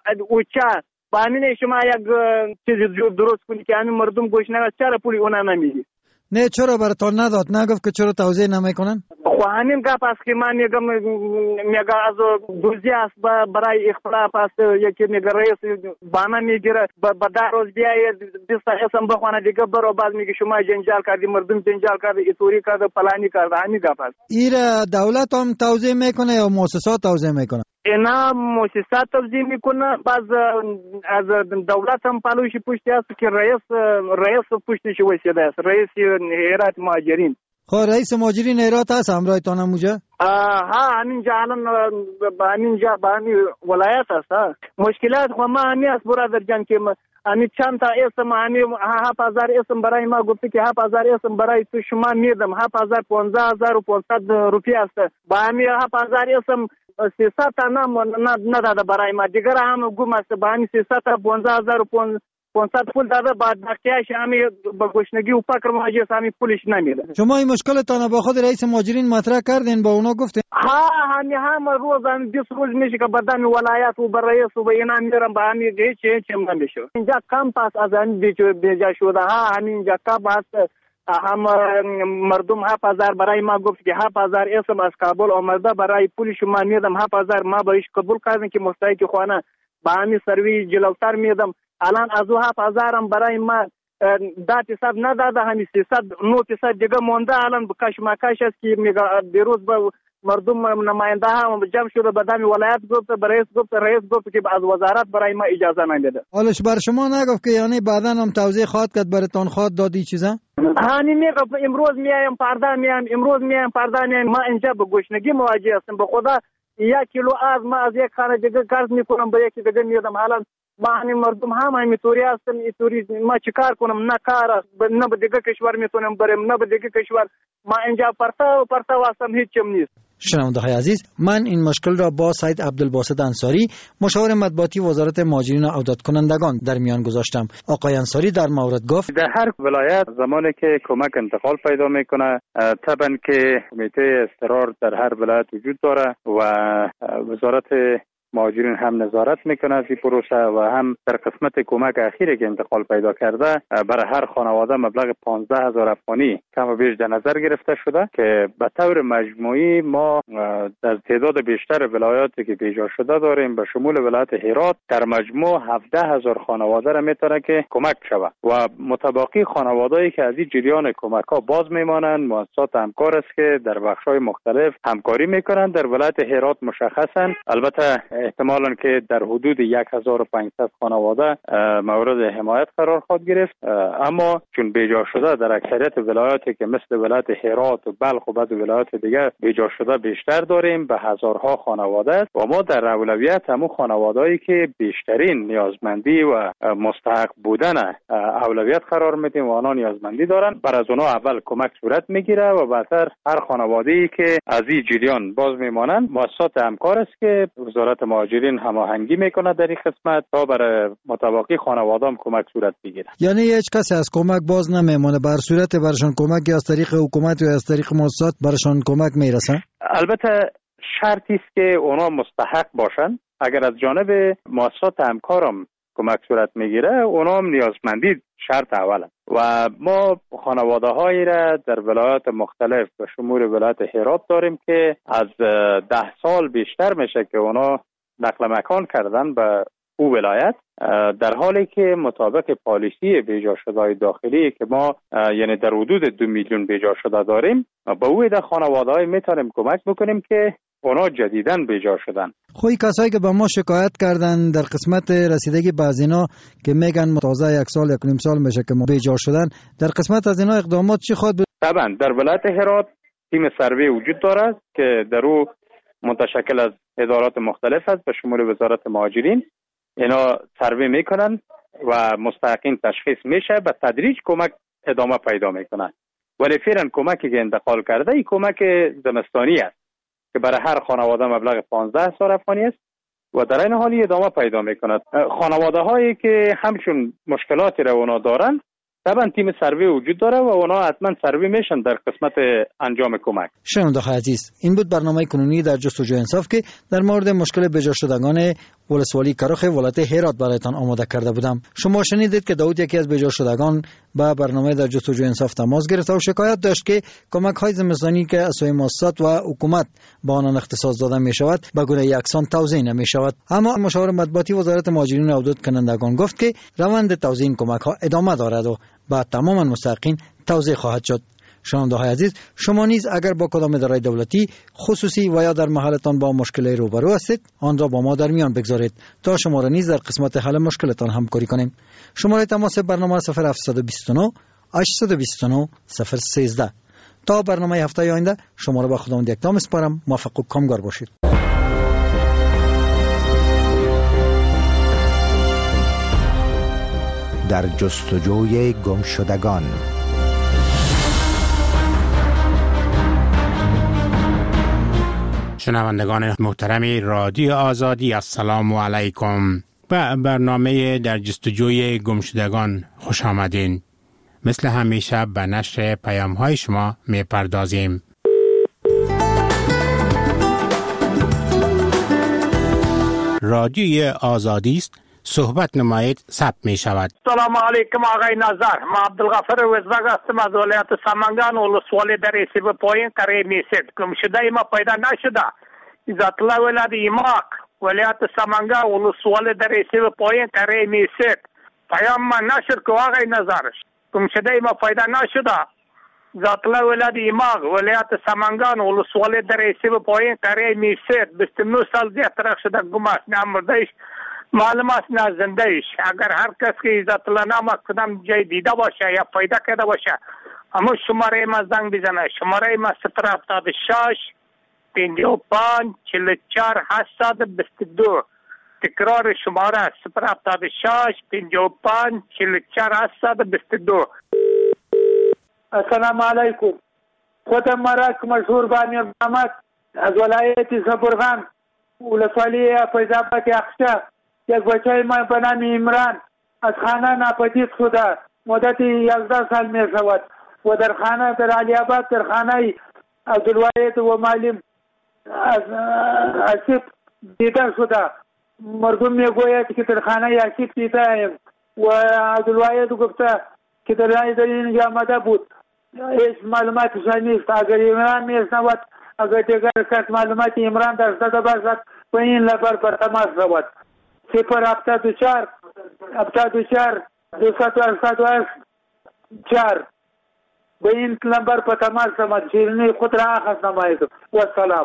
اوچا با همین شما یک چیز درست کنی که همین مردم گوشنگی چرا پولی اونا نمیدی؟ نه چرا براتون نداد؟ نگفت که چرا توزیع نمیکنن؟ خب همین گپ است که من میگم میگه از دوزی است برای اختلاف است. یکی میگه رئیس بانا میگیره با ده روز بیای بیست اسم بخونه دیگه برو بعد میگه شما جنجال کردی، مردم جنجال کرده، ایتوری کرده، پلانی کرده. همین گپ است. ایره دولت هم توزیع میکنه یا مؤسسات توزیع میکنه؟ اینا مؤسسات توزیع میکنه، باز از دولت هم پلوش پشتی است که رئیس رئیس پشتش وسیده است، رئیس هیئت مهاجرین. خب رئیس مهاجرین هرات هست همراهتان همونجا؟ ها همینجا الان همینجا به همین ولایت هست. مشکلات خو ما همین است برادر جان که همین چند تا اسم همین هفت هزار اسم برای ما گفته که هفت هزار اسم برای تو شما میدم، هفت هزار پانزده هزار و پانصد روپیه است. با همین هفت هزار اسم سیصد تا نداده برای ما، دیگر هم گم است. با همین سیصد تا پانزده هزار و پانصد پول داده، بعد بقیه‌اش همین با گشنگی و فقر مواجه است، همین پولش نمیده. شما این مشکلتان با خود رئیس مهاجرین مطرح کردین، با اونا گفتین؟ ها همین هم روز همین بیست روز میشه که بدن ولایت و بر رئیس و به اینا میرم با همین هیچ هیچ هم نمیشه. اینجا کم پاس از همین بیجا شده. ها همین اینجا کم هست. هم مردم هفت هزار برای ما گفت که هفت هزار اسم از کابل آمده، برای پول شما میدم هفت هزار، ما بهش قبول کردیم که مستحق خانه با همین سروی جلوتر میدم. الان از او هفت هزار هم برای ما ده درصد نداده، همین سیصد نه درصد دیگه مونده. الان کش مکش است که میگه دیروز با مردم نماینده هم جمع شده به دم ولایت گفت، رئیس گفت رئیس گفت که از وزارت برای ما اجازه نمیده. حالش بر شما نگفت که یعنی بعدا هم توزیع خواهد کرد براتون خواهد دادی چیزا؟ هانی میگه امروز میایم پرده میایم، امروز میایم پرده میایم. ما اینجا به گشنگی مواجه هستیم. به خدا یک کیلو از ما از یک خانه دیگه قرض میکنم به یکی دیگه میدم. حالا ما همین مردم هم همینطوری هستن، اینطوری ما چیکار کنم؟ نه کار، نه به دیگه کشور میتونم برم، نه به دیگه کشور. ما اینجا پرتا و پرتا هستم، هیچم نیست. شنونده های عزیز، من این مشکل را با سید عبدالباسط انصاری، مشاور مطبوعاتی وزارت مهاجرین و عودت کنندگان در میان گذاشتم. آقای انصاری در مورد گفت در هر ولایت زمانی که کمک انتقال پیدا میکنه، طبعا که کمیته اضطرار در هر ولایت وجود داره و وزارت مهاجرین هم نظارت میکنه از این پروسه و هم در قسمت کمک اخیری که انتقال پیدا کرده برای هر خانواده مبلغ پانزده هزار افغانی کم و بیش در نظر گرفته شده که به طور مجموعی ما در تعداد بیشتر ولایاتی که بیجا شده داریم به شمول ولایت هرات در مجموع هفده هزار خانواده را میتونه که کمک شود و متباقی خانوادهایی که از این جریان کمک ها باز میمانند مؤسسات همکار است که در بخش‌های مختلف همکاری میکنند. در ولایت هرات مشخصا البته احتمالاً که در حدود یک هزار و پانصد خانواده مورد حمایت قرار خواهد گرفت، اما چون بیجا شده در اکثریت ولایاتی که مثل ولایت هرات و بلخ و بعض ولایات دیگه بیجا شده بیشتر داریم به هزارها خانواده است و ما در اولویت همون خانوادهایی که بیشترین نیازمندی و مستحق بودن اولویت قرار میدیم و آنها نیازمندی دارن، بر از اونها اول کمک صورت میگیره و بعدتر هر خانواده‌ای که از این جریان باز میمانند مؤسسات همکار است که وزارت مهاجرین هماهنگی میکنه در این قسمت تا برای متباقی خانواده هم کمک صورت بگیره. یعنی هیچ کسی از کمک باز نمیمونه، بر صورت برشان کمک از طریق حکومت یا از طریق مؤسسات برشان کمک میرسه؟ البته شرطی است که اونا مستحق باشن. اگر از جانب مؤسسات همکارم کمک صورت میگیره اونا هم نیازمندی شرط اوله و ما خانواده هایی را در ولایات مختلف به شمول ولایت هرات داریم که از ده سال بیشتر میشه که اونا نقل مکان کردن به او ولایت، در حالی که مطابق پالیسی بیجا شده داخلی که ما یعنی در حدود دو میلیون بیجا شده داریم به او ده خانواده های میتونیم کمک بکنیم که اونا جدیداً بیجا شدن. خوی کسایی که به ما شکایت کردن در قسمت رسیدگی به از اینا که میگن تازه یک سال یک نیم سال میشه که ما بیجا شدن، در قسمت از اینا اقدامات چی خواهد بود؟ طبعا در ولایت هرات تیم سروی وجود دارد که در او متشکل از ادارات مختلف است به شمول وزارت مهاجرین. اینا سروی میکنن و مستحقین تشخیص میشه، به تدریج کمک ادامه پیدا میکنن. ولی فعلا کمکی که انتقال کرده این کمک زمستانی است که برای هر خانواده مبلغ پانزده هزار افغانی است و در این حالی ادامه پیدا میکند. خانواده هایی که همچون مشکلاتی را اونا دارن طبعا تیم سروی وجود داره و اونا حتما سروی میشن در قسمت انجام کمک. شنونده عزیز، این بود برنامه کنونی در جستجوی انصاف که در مورد مشکل بجا شدگان ولسوالی کرخ ولایت هرات برایتان آماده کرده بودم. شما شنیدید که داود یکی از بجا شدگان با برنامه در جستجوی انصاف تماس گرفت و شکایت داشت که کمک های زمستانی که از سوی مؤسسات و حکومت به آنان اختصاص داده می شود به گونه یکسان توزیع نمی شود. اما مشاور مطبوعاتی وزارت مهاجرین و حدود کنندگان گفت که روند توزیع این کمک ها ادامه دارد و با تمام مستحقین توزیع خواهد شد. شنونده های عزیز، شما نیز اگر با کدام اداره دولتی خصوصی و یا در محلتان با مشکلی روبرو هستید، آن را با ما در میان بگذارید تا شما را نیز در قسمت حل مشکلتان همکاری کنیم. شماره تماس برنامه صفر هفت دو نه هشت دو نه صفر یک سه. تا برنامه هفته آینده شما را به خداوند یکتا میسپارم. موفق و کامگار باشید. در جستجوی گم شدگان. شنوندگان محترم رادیو آزادی، السلام علیکم. به برنامه در جستجوی گم شدگان خوش آمدین. مثل همیشه به نشر پیام های شما می پردازیم. رادیو آزادی است، صحبت نمایید ثبت می شود. سلام علیکم آقای نظر، ما عبدالغفر وزبگ هستم از ولایت سمنگان ولسوالی در سیب پایین کره میسید. گم شده ما پیدا نشده. عزت الله ولایت ایماق ولایت سمنگان ولسوالی در سیب پایین کره میسید. پیام ما نشر که آقای نظر گم شده ما پیدا نشده. عزت الله ولایت ایماق ولایت سمنگان ولسوالی در سیب پایین کره میسید. بیست و نه سال دیگه ترخ شده، گم است، نه مردهش، معلومات نه زندهش. اگر هر کس که عزت الله نام کدام جای دیده باشه یا پیدا کرده باشه، اما شماره ما زنگ بزنه. شماره ما صفر هفتاد و شش پنجاه و پنج چهل و چهار هشتصد و بیست و دو. تکرار شماره صفر هفتاد و شش پنجاه و پنج چهل و چهار هشتصد و بیست و دو. السلام علیکم. خودم مرک مشهور بانی محمد از ولایت زبرغان ولسوالی فیض‌آباد اخشا. یک بچه ما به نام عمران از خانه ناپدید شده، مدت یازده سال می شود و در خانه در علی آباد در خانه عبدالواحد و معلم از آسیب دیده شده. مردم می گوید که در خانه آسیب دیده ایم و عبدالواحد گفته که در اینجا آمده بود. هیچ معلوماتش نیست. اگر عمران می شود، اگر دیگر کس معلومات عمران داشته باشد و این لبر بر تماس شود. صفر هفتاد و چهار هفتاد و چهار دویست و هشتاد و هشت چهار به این نمبر پر تماس شود. شیرینی خود را اخذ نماید و سلام.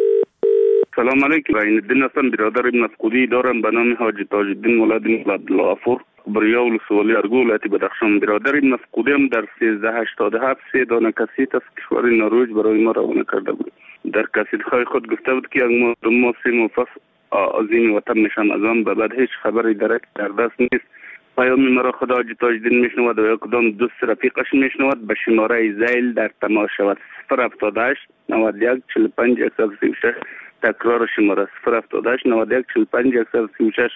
سلام علیکم. این الدین هستم، برادر مفقودی دارم به نام حاجی تاج الدین مولاد عبدالغفور، بریا ولسوالی ارگو ولایت بدخشان. برادر مفقودی هم در سیزده هشتاد و هفت سه دانه کسیت از کشور نروژ برای ما روانه کرده بود. در کسیت‌های خود گفته بود که یک ماه دو ماه سه ماه پس عظیم وطن میشم، از آن به بعد هیچ خبری درک در دست نیست. پیام مرا خدا حاجی تاج الدین میشنود و یا کدام دوست رفیقش میشنود به شماره زیل در تماس شود. صفر هفتاد و هشت نود و یک چهل و پنج صد و سی و شش. تکرار شماره صفر هفتاد و هشت نود و یک چهل و پنج صد و سی و شش.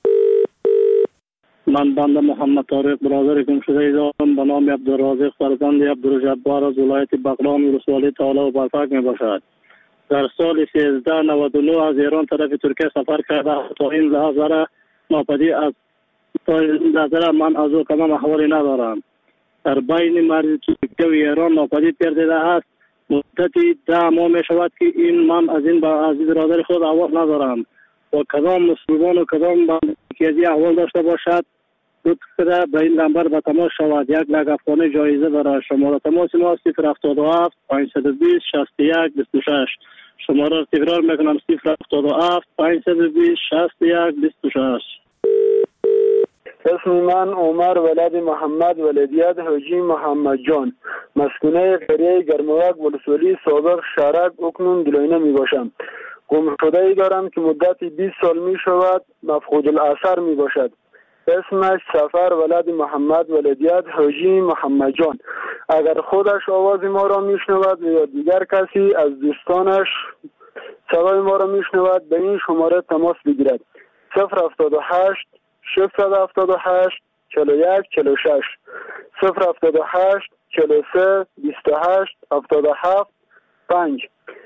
من بنده محمد طارق برادر گم شده دارم به نام عبدالرازق فرزند عبدالجبار از ولایت بغلان ولسوالی تاله و برفک می باشد. در سال سیزده نود و نه از ایران طرف ترکیه سفر کرده تا این لحظه ناپدید از تا این لحظه من از او کمم احوالی ندارم. در بین مرز ترکیه و ایران ناپدید گردیده است. مدتی ده ماه می شود که این من از این با از برادر خود احوال ندارم و کدام مسلمان و کدام بنده که از این احوال داشته باشد لطف کرده به این نمبر به تماس شود. یک لک افغانی جایزه برای شماره تماس ما صفر هفتاد و هفت پانصد و بیست شصت و یک بیست و شش. شماره را تکرار میکنم: صفر هفتاد و هفت پانصد و بیست شصت و یک بیست و شش. اسم من عمر ولد محمد ولدیت حاجی محمد جان، مسکونه قریه گرموک ولسوالی سابق شرک اکنون گلینه می باشم. گم شده ای دارم که مدت بیست سال می شود مفقود الاثر می باشد. اسمش سفر ولد محمد ولدیت حاجی محمد جان. اگر خودش آواز ما را می شنود یا دیگر کسی از دوستانش صدای ما را می شنود به این شماره تماس بگیرد: صفر هفتاد و هشت ششصد و هفتاد و هشت چهل و یک چهل و شش، صفر هفتاد و هشت چهل و سه بیست و هشت هفتاد و هفت پنج.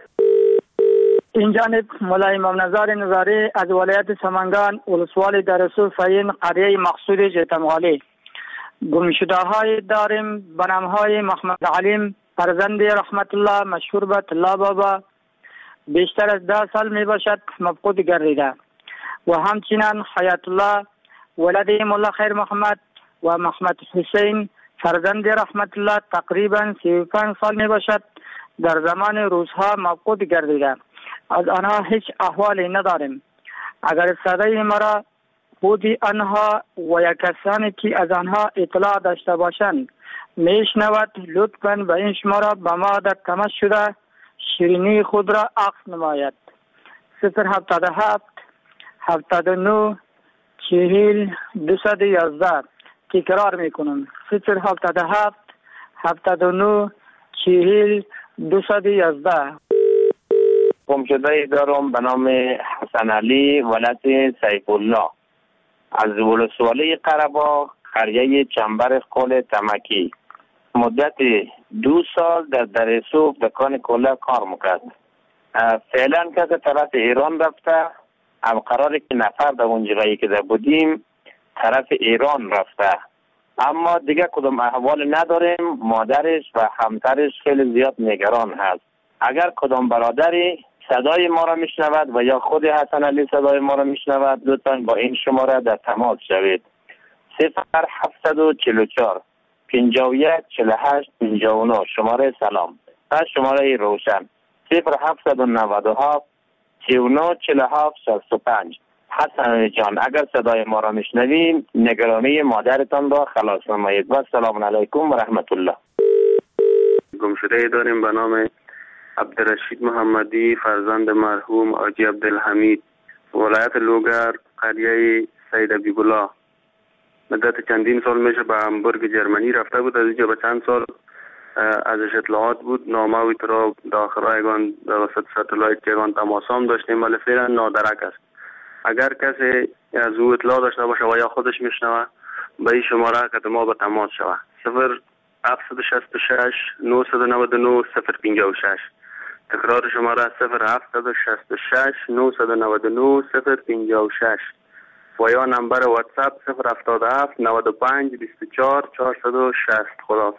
این جانب مولا امام نظر نظاری از ولایت سمنگان، ولسوالی درسو فین، قریه مقصود جتمغالی. گمشده های داریم به نام های محمد علیم فرزند رحمت الله مشهور به طلا بابا، بیشتر از ده سال می باشد مفقود گردیده. و همچنین حیات الله ولد مولا خیر محمد و محمد حسین فرزند رحمت الله تقریبا سی و پنج سال می باشد در زمان روزها مفقود گردیده. از آنها هیچ احوالی نداریم. اگر صدای مرا خودی آنها و یا کسانی که از آنها اطلاع داشته باشند میشنود، لطفاً به این شماره به ما در تماس شده شیرینی خود را عکس نماید: صفر هفتاد و هفت هفتاد و نه چهل دویست و یازده. تکرار میکنم: صفر هفتاد و هفت هفتاد و نه چهل دویست و یازده. گمشده ای دارم به نام حسن علی ولد سیف الله از ولسوالی قره‌باغ قریه چنبر قل تمکی. مدت دو سال در درسوب دکان کلا کار میکرد. فعلا که طرف ایران رفته، هم قراره که نفر در اونجایی که در بودیم طرف ایران رفته، اما دیگه کدام احوال نداریم. مادرش و همسرش خیلی زیاد نگران هست. اگر کدام برادری صدای ما را میشنود و یا خود حسن علی صدای ما را میشنود، لطفاً با این شماره در تماس شوید: صفر هفتصد و چهل و چهار پنجاه و یک چهل و هشت پنجاه و نه. شماره سلام و شماره روشن: صفر هفتصد و نود و هفت سی و نه چهل و هفت شصت و پنج. حسن علی جان، اگر صدای ما را میشنوید نگرانی مادرتان را خلاص نمایید. و السلام علیکم و رحمت الله. گمشده داریم به نام عبدالرشید محمدی فرزند مرحوم حاجی عبدالحمید، ولایت لوگر قریه سید ابیبلا. مدت چندین سال میشه به همبورگ جرمنی رفته بود. از اینجا به چند سال ازش اطلاعات بود. نامه و اطلاع داخل ایگان در وسط ستلایت که ایگان تماسام داشتیم، ولی فعلا نادرک است. اگر کسی از او اطلاع داشته باشه و یا خودش میشنوه به این شماره که ما به تماس شوه: صفر هفتصد و شصت و شش نهصد و نود و نه صفر پنجاه و شش. تکرار شماره: صفر هفتصد و شصت و شش نهصد و نود و نه صفر پنجاه و شش. و یا نمبر واتساپ صفر هفتاد و هفت نود و پنج بیست و چهار چهارصد و شصت. خداحافظ.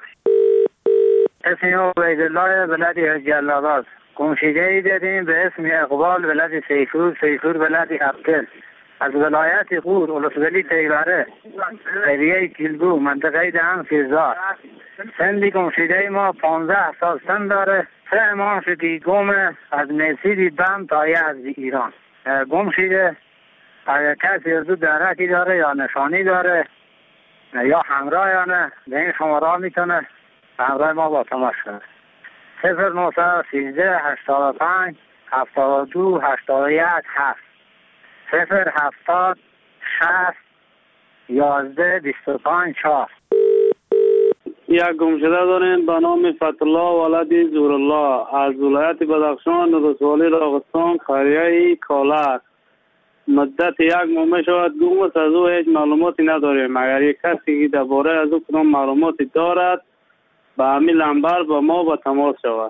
اسم عبیدالله ولد حاجی الله. گمشده ای داریم به اسم اقبال ولد سیفور سیفور ولد عبدل از ولایت غور، ولسوالی تیبره قریه کلگو، منطقه دهن فیزار. سندی گمشده ما پانزده سال سن داره. سه ماه شدی گم از میسیدی بم تا از ایران گم شده. اگر کسی از دو درکی داره یا نشانی داره یا همراه یا نه به این شماره میتونه همراه ما با تماس کنه: صفر نهصد و سیزده هشتاد و پنج هفتاد و دو هشتاد و یک هفت، صفر هفتاد شصت یازده بیست و پنج چهار. یک گمشده داریم به نام فتحالله ولد زورالله از ولایت بدخشان، ولسوالی راغستان قریه کالر. مدت یک ماه می شود گم است. از او هیچ معلوماتی نداریم. اگر یک کسی که درباره از او کدام معلوماتی دارد به همین نمبر با ما با تماس شود.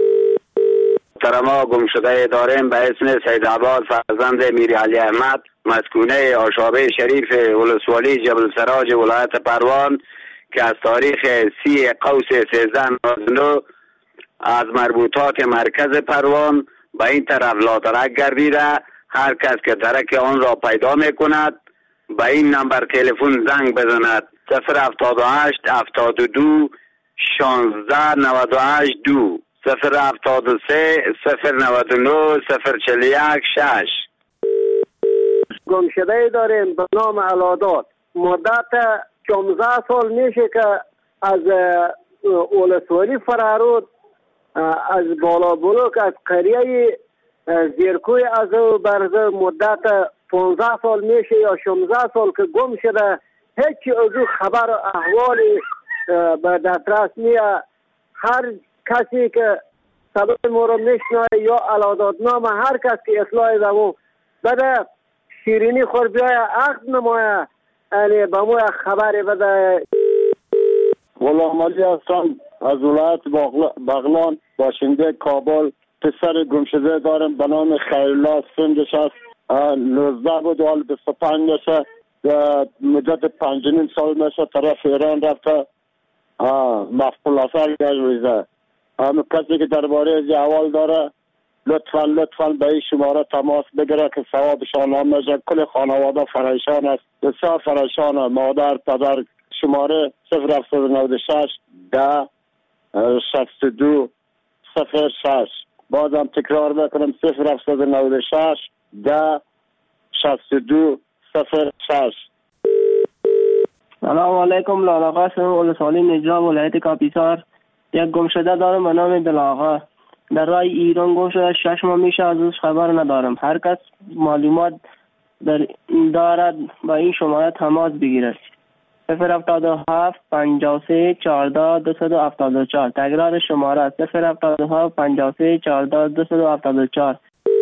ما گمشده داریم به اسم سید عباد فرزند میری علی احمد، مسکونه آشابه شریف ولسوالی جبل سراج ولایت پروان، که از تاریخ سی قوس سیزده نود و نه از مربوطات مرکز پروان به این طرف لاترک گردیده. هر کس که درک آن را پیدا می کند به این نمبر تلفن زنگ بزند: صفر هفتاد و هشت هفتاد و دو شانزده نود و هشت دو، صفر هفتاد و سه صفر نود و نه صفر چهل و یک شش. گمشده داریم به نام علادات. مدت شانزده سال میشه که از ولسوالی فرارود، از بالا بلوک از قریه زیرکوی از برزه مدت پانزده سال میشه یا شانزده سال که گم شده. هیچ از او خبر و احوالی به دسترس نیه. هر کسی که سبب ما رو میشنه یا علادادنامه، هر کس که اطلاعی به مو بده، شیرینی خور بیای عقد نمایه، یعنی به مو خبری بده. غلام علی هستم از ولایت بغلان، باشنده کابل. پسر گمشده دارم به نام خیرالله، سنش است نوزده بود، حال بیست و پنج میشه. مدت پنج نیم سال میشه طرف ایران رفته، مفقود اثر گشته. همه کسی که درباره از احوال داره لطفا لطفا به این شماره تماس بگیره که ثوابشان هم میشه. کل خانواده فرایشان است، بسیار فرایشان، مادر پدر. شماره صفر هفتصد و نود و شش ده شصت و دو صفر شش. بازم تکرار بکنم صفر هفتصد و نود و شش ده شصت و دو صفر شش. سلام علیکم. لالا قاسم ولسوالی نجراب ولایت کاپیسار. یک گمشده دارم به نام دلاغا، در راه ایران گم شده. شش ماه میشه از اوش خبر ندارم. هر کس معلومات دارد با این شماره تماس بگیرد. صفر هفتاد و هفت پنجاه و سه چهارده دویست و هفتاد و چهار. تکرار شماره صفر هفتاد و هفت پنجاه و سه چهارده دویست و هفتاد و چهار.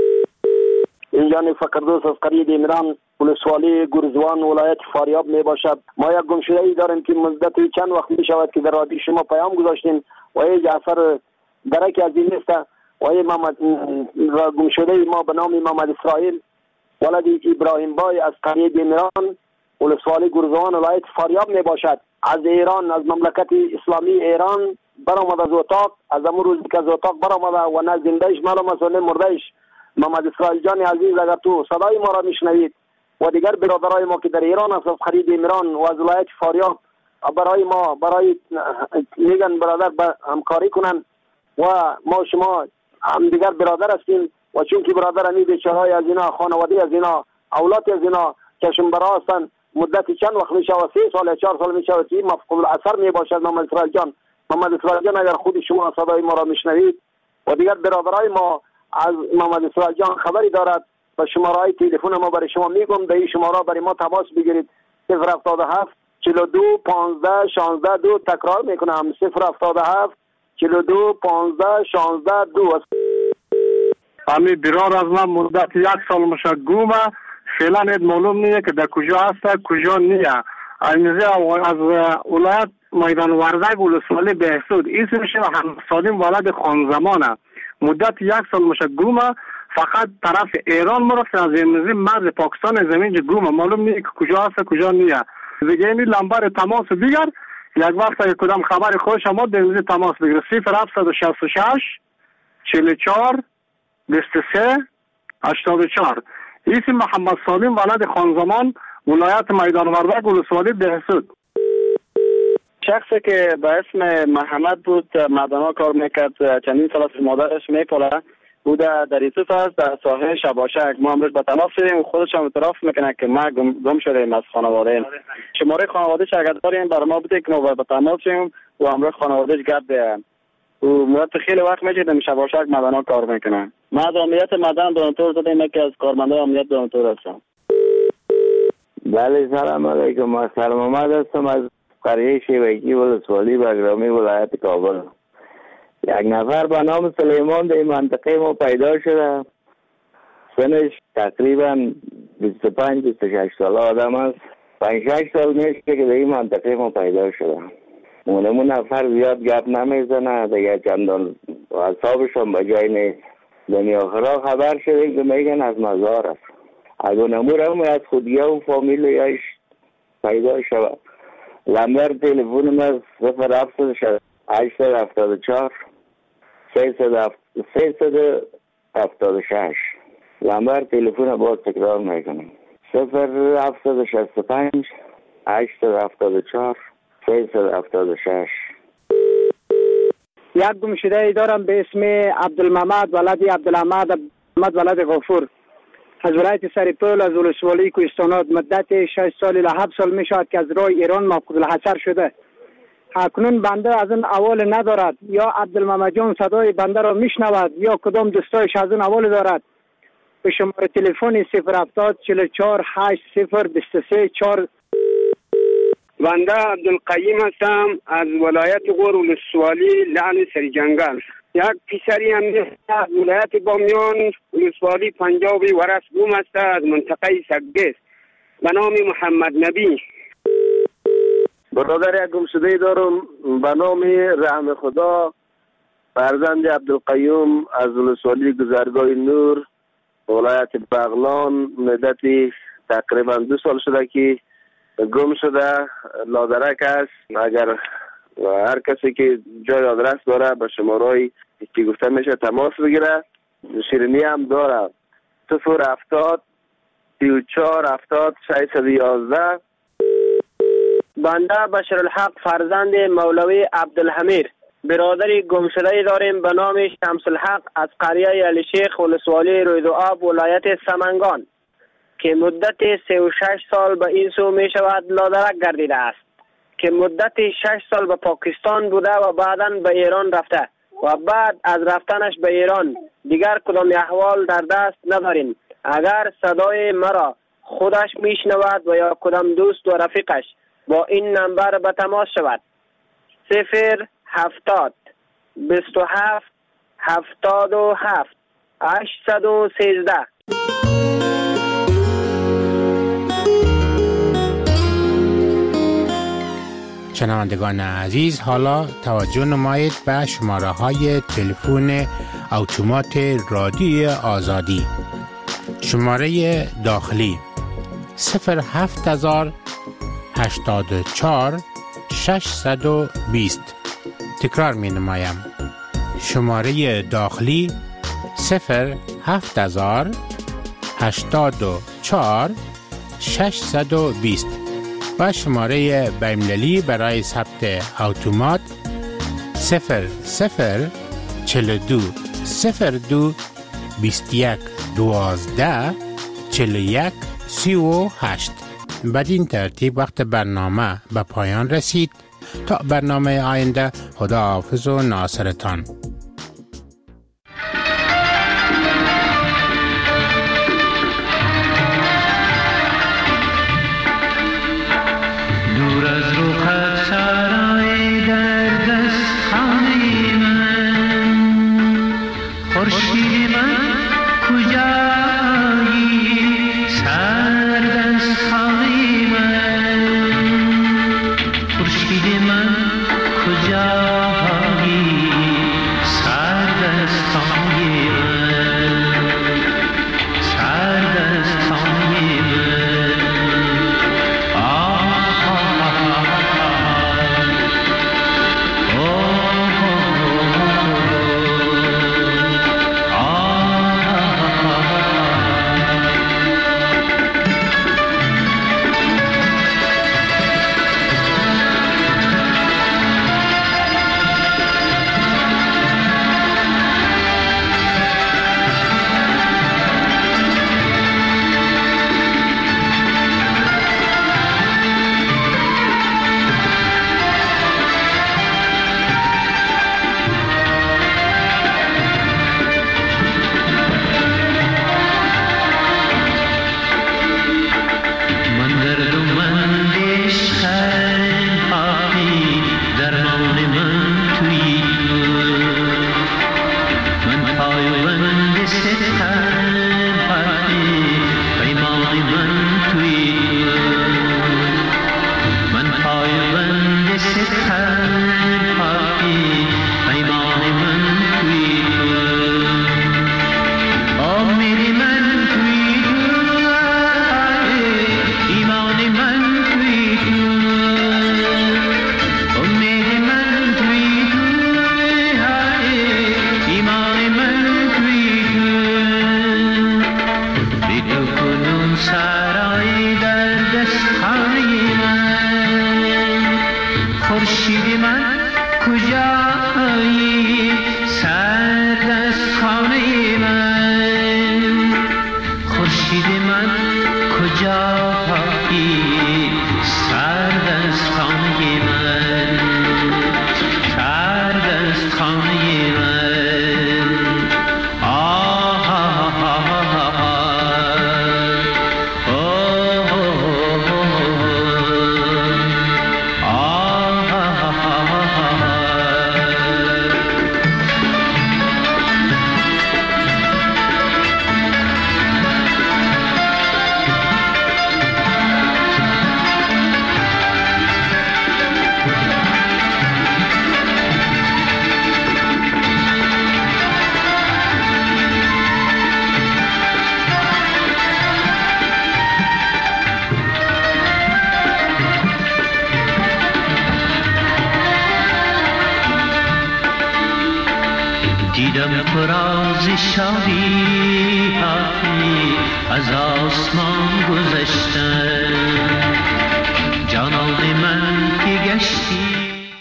اینجا فقردوس از قریه دیمران ولسوالی گرزوان ولایت فاریاب می باشد. ما یک گمشده ای داریم که مدت چند وقت می شود که در رادیو شما پیام گذاشتیم و یک اثر درکی از این نیست. و یک گمشده ما به نام محمد اسرائیل ولد ابراهیم بای از قریه دیمران ولسوالی گرزوان ولایت فاریاب می باشد. از ایران، از مملکت اسلامی ایران برآمد از اتاق. از امروز روزی که از اتاق برآمد و نه زندهش معلوم است و نه مردهش. محمد اسرائیل جان عزیز، اگر تو صدای ما را میشنوید و دیگر برادرای ما که در ایران است، از خرید ایران و از ولایت فاریاب برای ما برای میگن برادر همکاری کنن و ما شما هم دیگر برادر هستیم و چون که برادر همی بیچارهای از اینا، خانواده از اینا، اولاد از اینا چشم برا هستن، مدت چند وقت میشه و سه سال یا چهار سال میشه و که مفقود الاثر می باشد. محمد اسرائیل جان محمد اسرائیل جان اگر خود شما صدای ما را میشنوید و دیگر برادرای ما از محمد اسرائیل جان خبری دارد و شماره تلفن ما برای شما میگم، در این شماره برای ما تماس بگیرید. صفر هفتاد و هفت چهل و دو پانزده شانزده دو. تکرار میکنم صفر هفتاد و هفت چهل و دو پانزده شانزده دو. امی برار از من مدت یک سال میشه گومه، فعلا اید معلوم نیه که در کجا هست کجا نیه. امیزه از ولایت میدان وردک ولسوالی بهسود اسمش هم سالم ولد خانزمانه. مدت یک سال میشه گومه، فقط طرف ایران مرفت از امروزی مرز پاکستان زمین گومه، معلوم نیه که کجا هست کجا نیه. دیگه این لمبر تماس بگیر، یک وقت اگه کدام خبر خوش شما در امروزی تماس بگیر. صفر هفتصد و شصت و شش چهل و چهار بیست و سه هشتاد و چهار. اسم محمد سالم ولد خانزمان ولایت میدان وردک ولسوالی بهسود. شخصی که به اسم محمد بود معدنا کار میکرد، چندین سال از مادرش میپاله بوده در یوسف است در ساحل شباشک. ما امروز به تماس شدیم، خودش هم اعتراف میکنه که ما گم, گم شدیم از خانواده. شماره خانوادهش اگر داریم برای ما بده که ما به تماس شدیم و امروز خانوادهش گرد بیایم. و مدت خیلی وقت میشه در شباشک معدنا کار میکنه. ما از امنیت معدن دونتور دادیم که از کارمندان امنیت دونتور هستم. بله سلام علیکم. ما سلام آمد هستم از قریه شیوکی ولسوالی بغرامی ولایت کابل. یک نفر به نام سلیمان در این منطقه ما پیدا شده. سنش تقریبا بیست و پنج بیست و شش ساله آدم است. پنج شش سال میشه که در این منطقه ما پیدا شده. اونمون نفر زیاد گپ نمیزنه دیگه، چندان اعصابشون به جای نیست. دنیا آخرا خبر شده که میگن از مزار است. اگه نمور هم از خودیه و فامیلیش پیدا شود. لمبر تلفون ما صفر هفتاد هشتصد هفتاد و چهار سیصد هفتاد و شش. لمبر تلفون باز تکرار میکنم صفر هفتاد شصت و پنج هشتصد هفتاد و چهار سیصد هفتاد و شش. یک گمشده دارم به اسم عبدالمحمد ولد عبدالحمد محمد ولد غفور از ولایت سرپل از ولسوالی کوهستانات. مدت شش سال الی هفت سال می شود که از راه ایران مفقود الحصر شده. اکنون بنده از این احوال ندارد، یا عبدالمحمد جان صدای بنده را میشنود یا کدام دوستایش از این احوال دارد. به شماره تلفن صفر هفتاد چهل و چهار هشت صفر بیست و سه چهار. بنده عبدالقیم هستم از ولایت غور ولسوالی لعن سرجنگل. یک پسری هم از ولایت بامیان ولسوالی پنجابی ورس گم است از منطقه سگدیس به نام محمد نبی. برادر یک گمشده دارم به نام رحم خدا فرزند عبدالقیوم از ولسوالی گذرگاه نور ولایت بغلان. مدتی تقریبا دو سال شده که گم شده. لادرک است. اگر هر کسی که جای آدرس داره به شماره‌ای که گفته میشه تماس بگیره. شیرینی هم داره صفر هفتاد سی و چهار هفتاد ششصد و یازده. بنده بشرالحق فرزند مولوی عبدالحمیر برادری گمشده داریم به نام شمس الحق از قریه علی شیخ ولسوالی رویدو آب ولایت سمنگان که مدت سه و شش سال به این سو می شود لادرک گردیده است که مدت شش سال به پاکستان بوده و بعدا به ایران رفته و بعد از رفتنش به ایران دیگر کدام احوال در دست نداریم. اگر صدای مرا خودش میشنود و یا کدام دوست و رفیقش با این نمبر به تماس شود. صفر هفتاد بیست و هفت هفتاد و هفت هشتصد و سیزده. شنوندگان عزیز، حالا توجه نمایید به شماره های تلفن اتومات رادیو آزادی. شماره داخلی صفر هفت هزار هشتاد و چهار ششصد و بیست. تکرار می نمایم. شماره داخلی صفر هفت هزار هشتاد و چهار ششصد و بیست و شماره بین‌المللی برای ثبت اتومات صفر صفر چهل و دو صفر دو بیست و یک دوازده چهل و یک سی و هشت. بدین ترتیب وقت برنامه به پایان رسید. تا برنامه آینده، خدا حافظ و ناصرتان. دور از رخت سرای در دست خانه من، خورشید من کجایی سر دست خانه من، خورشید من کجایی سر دست خانه من، سر دست خانه من. دیدم فراز شادی از آسمان گذشتن جانان من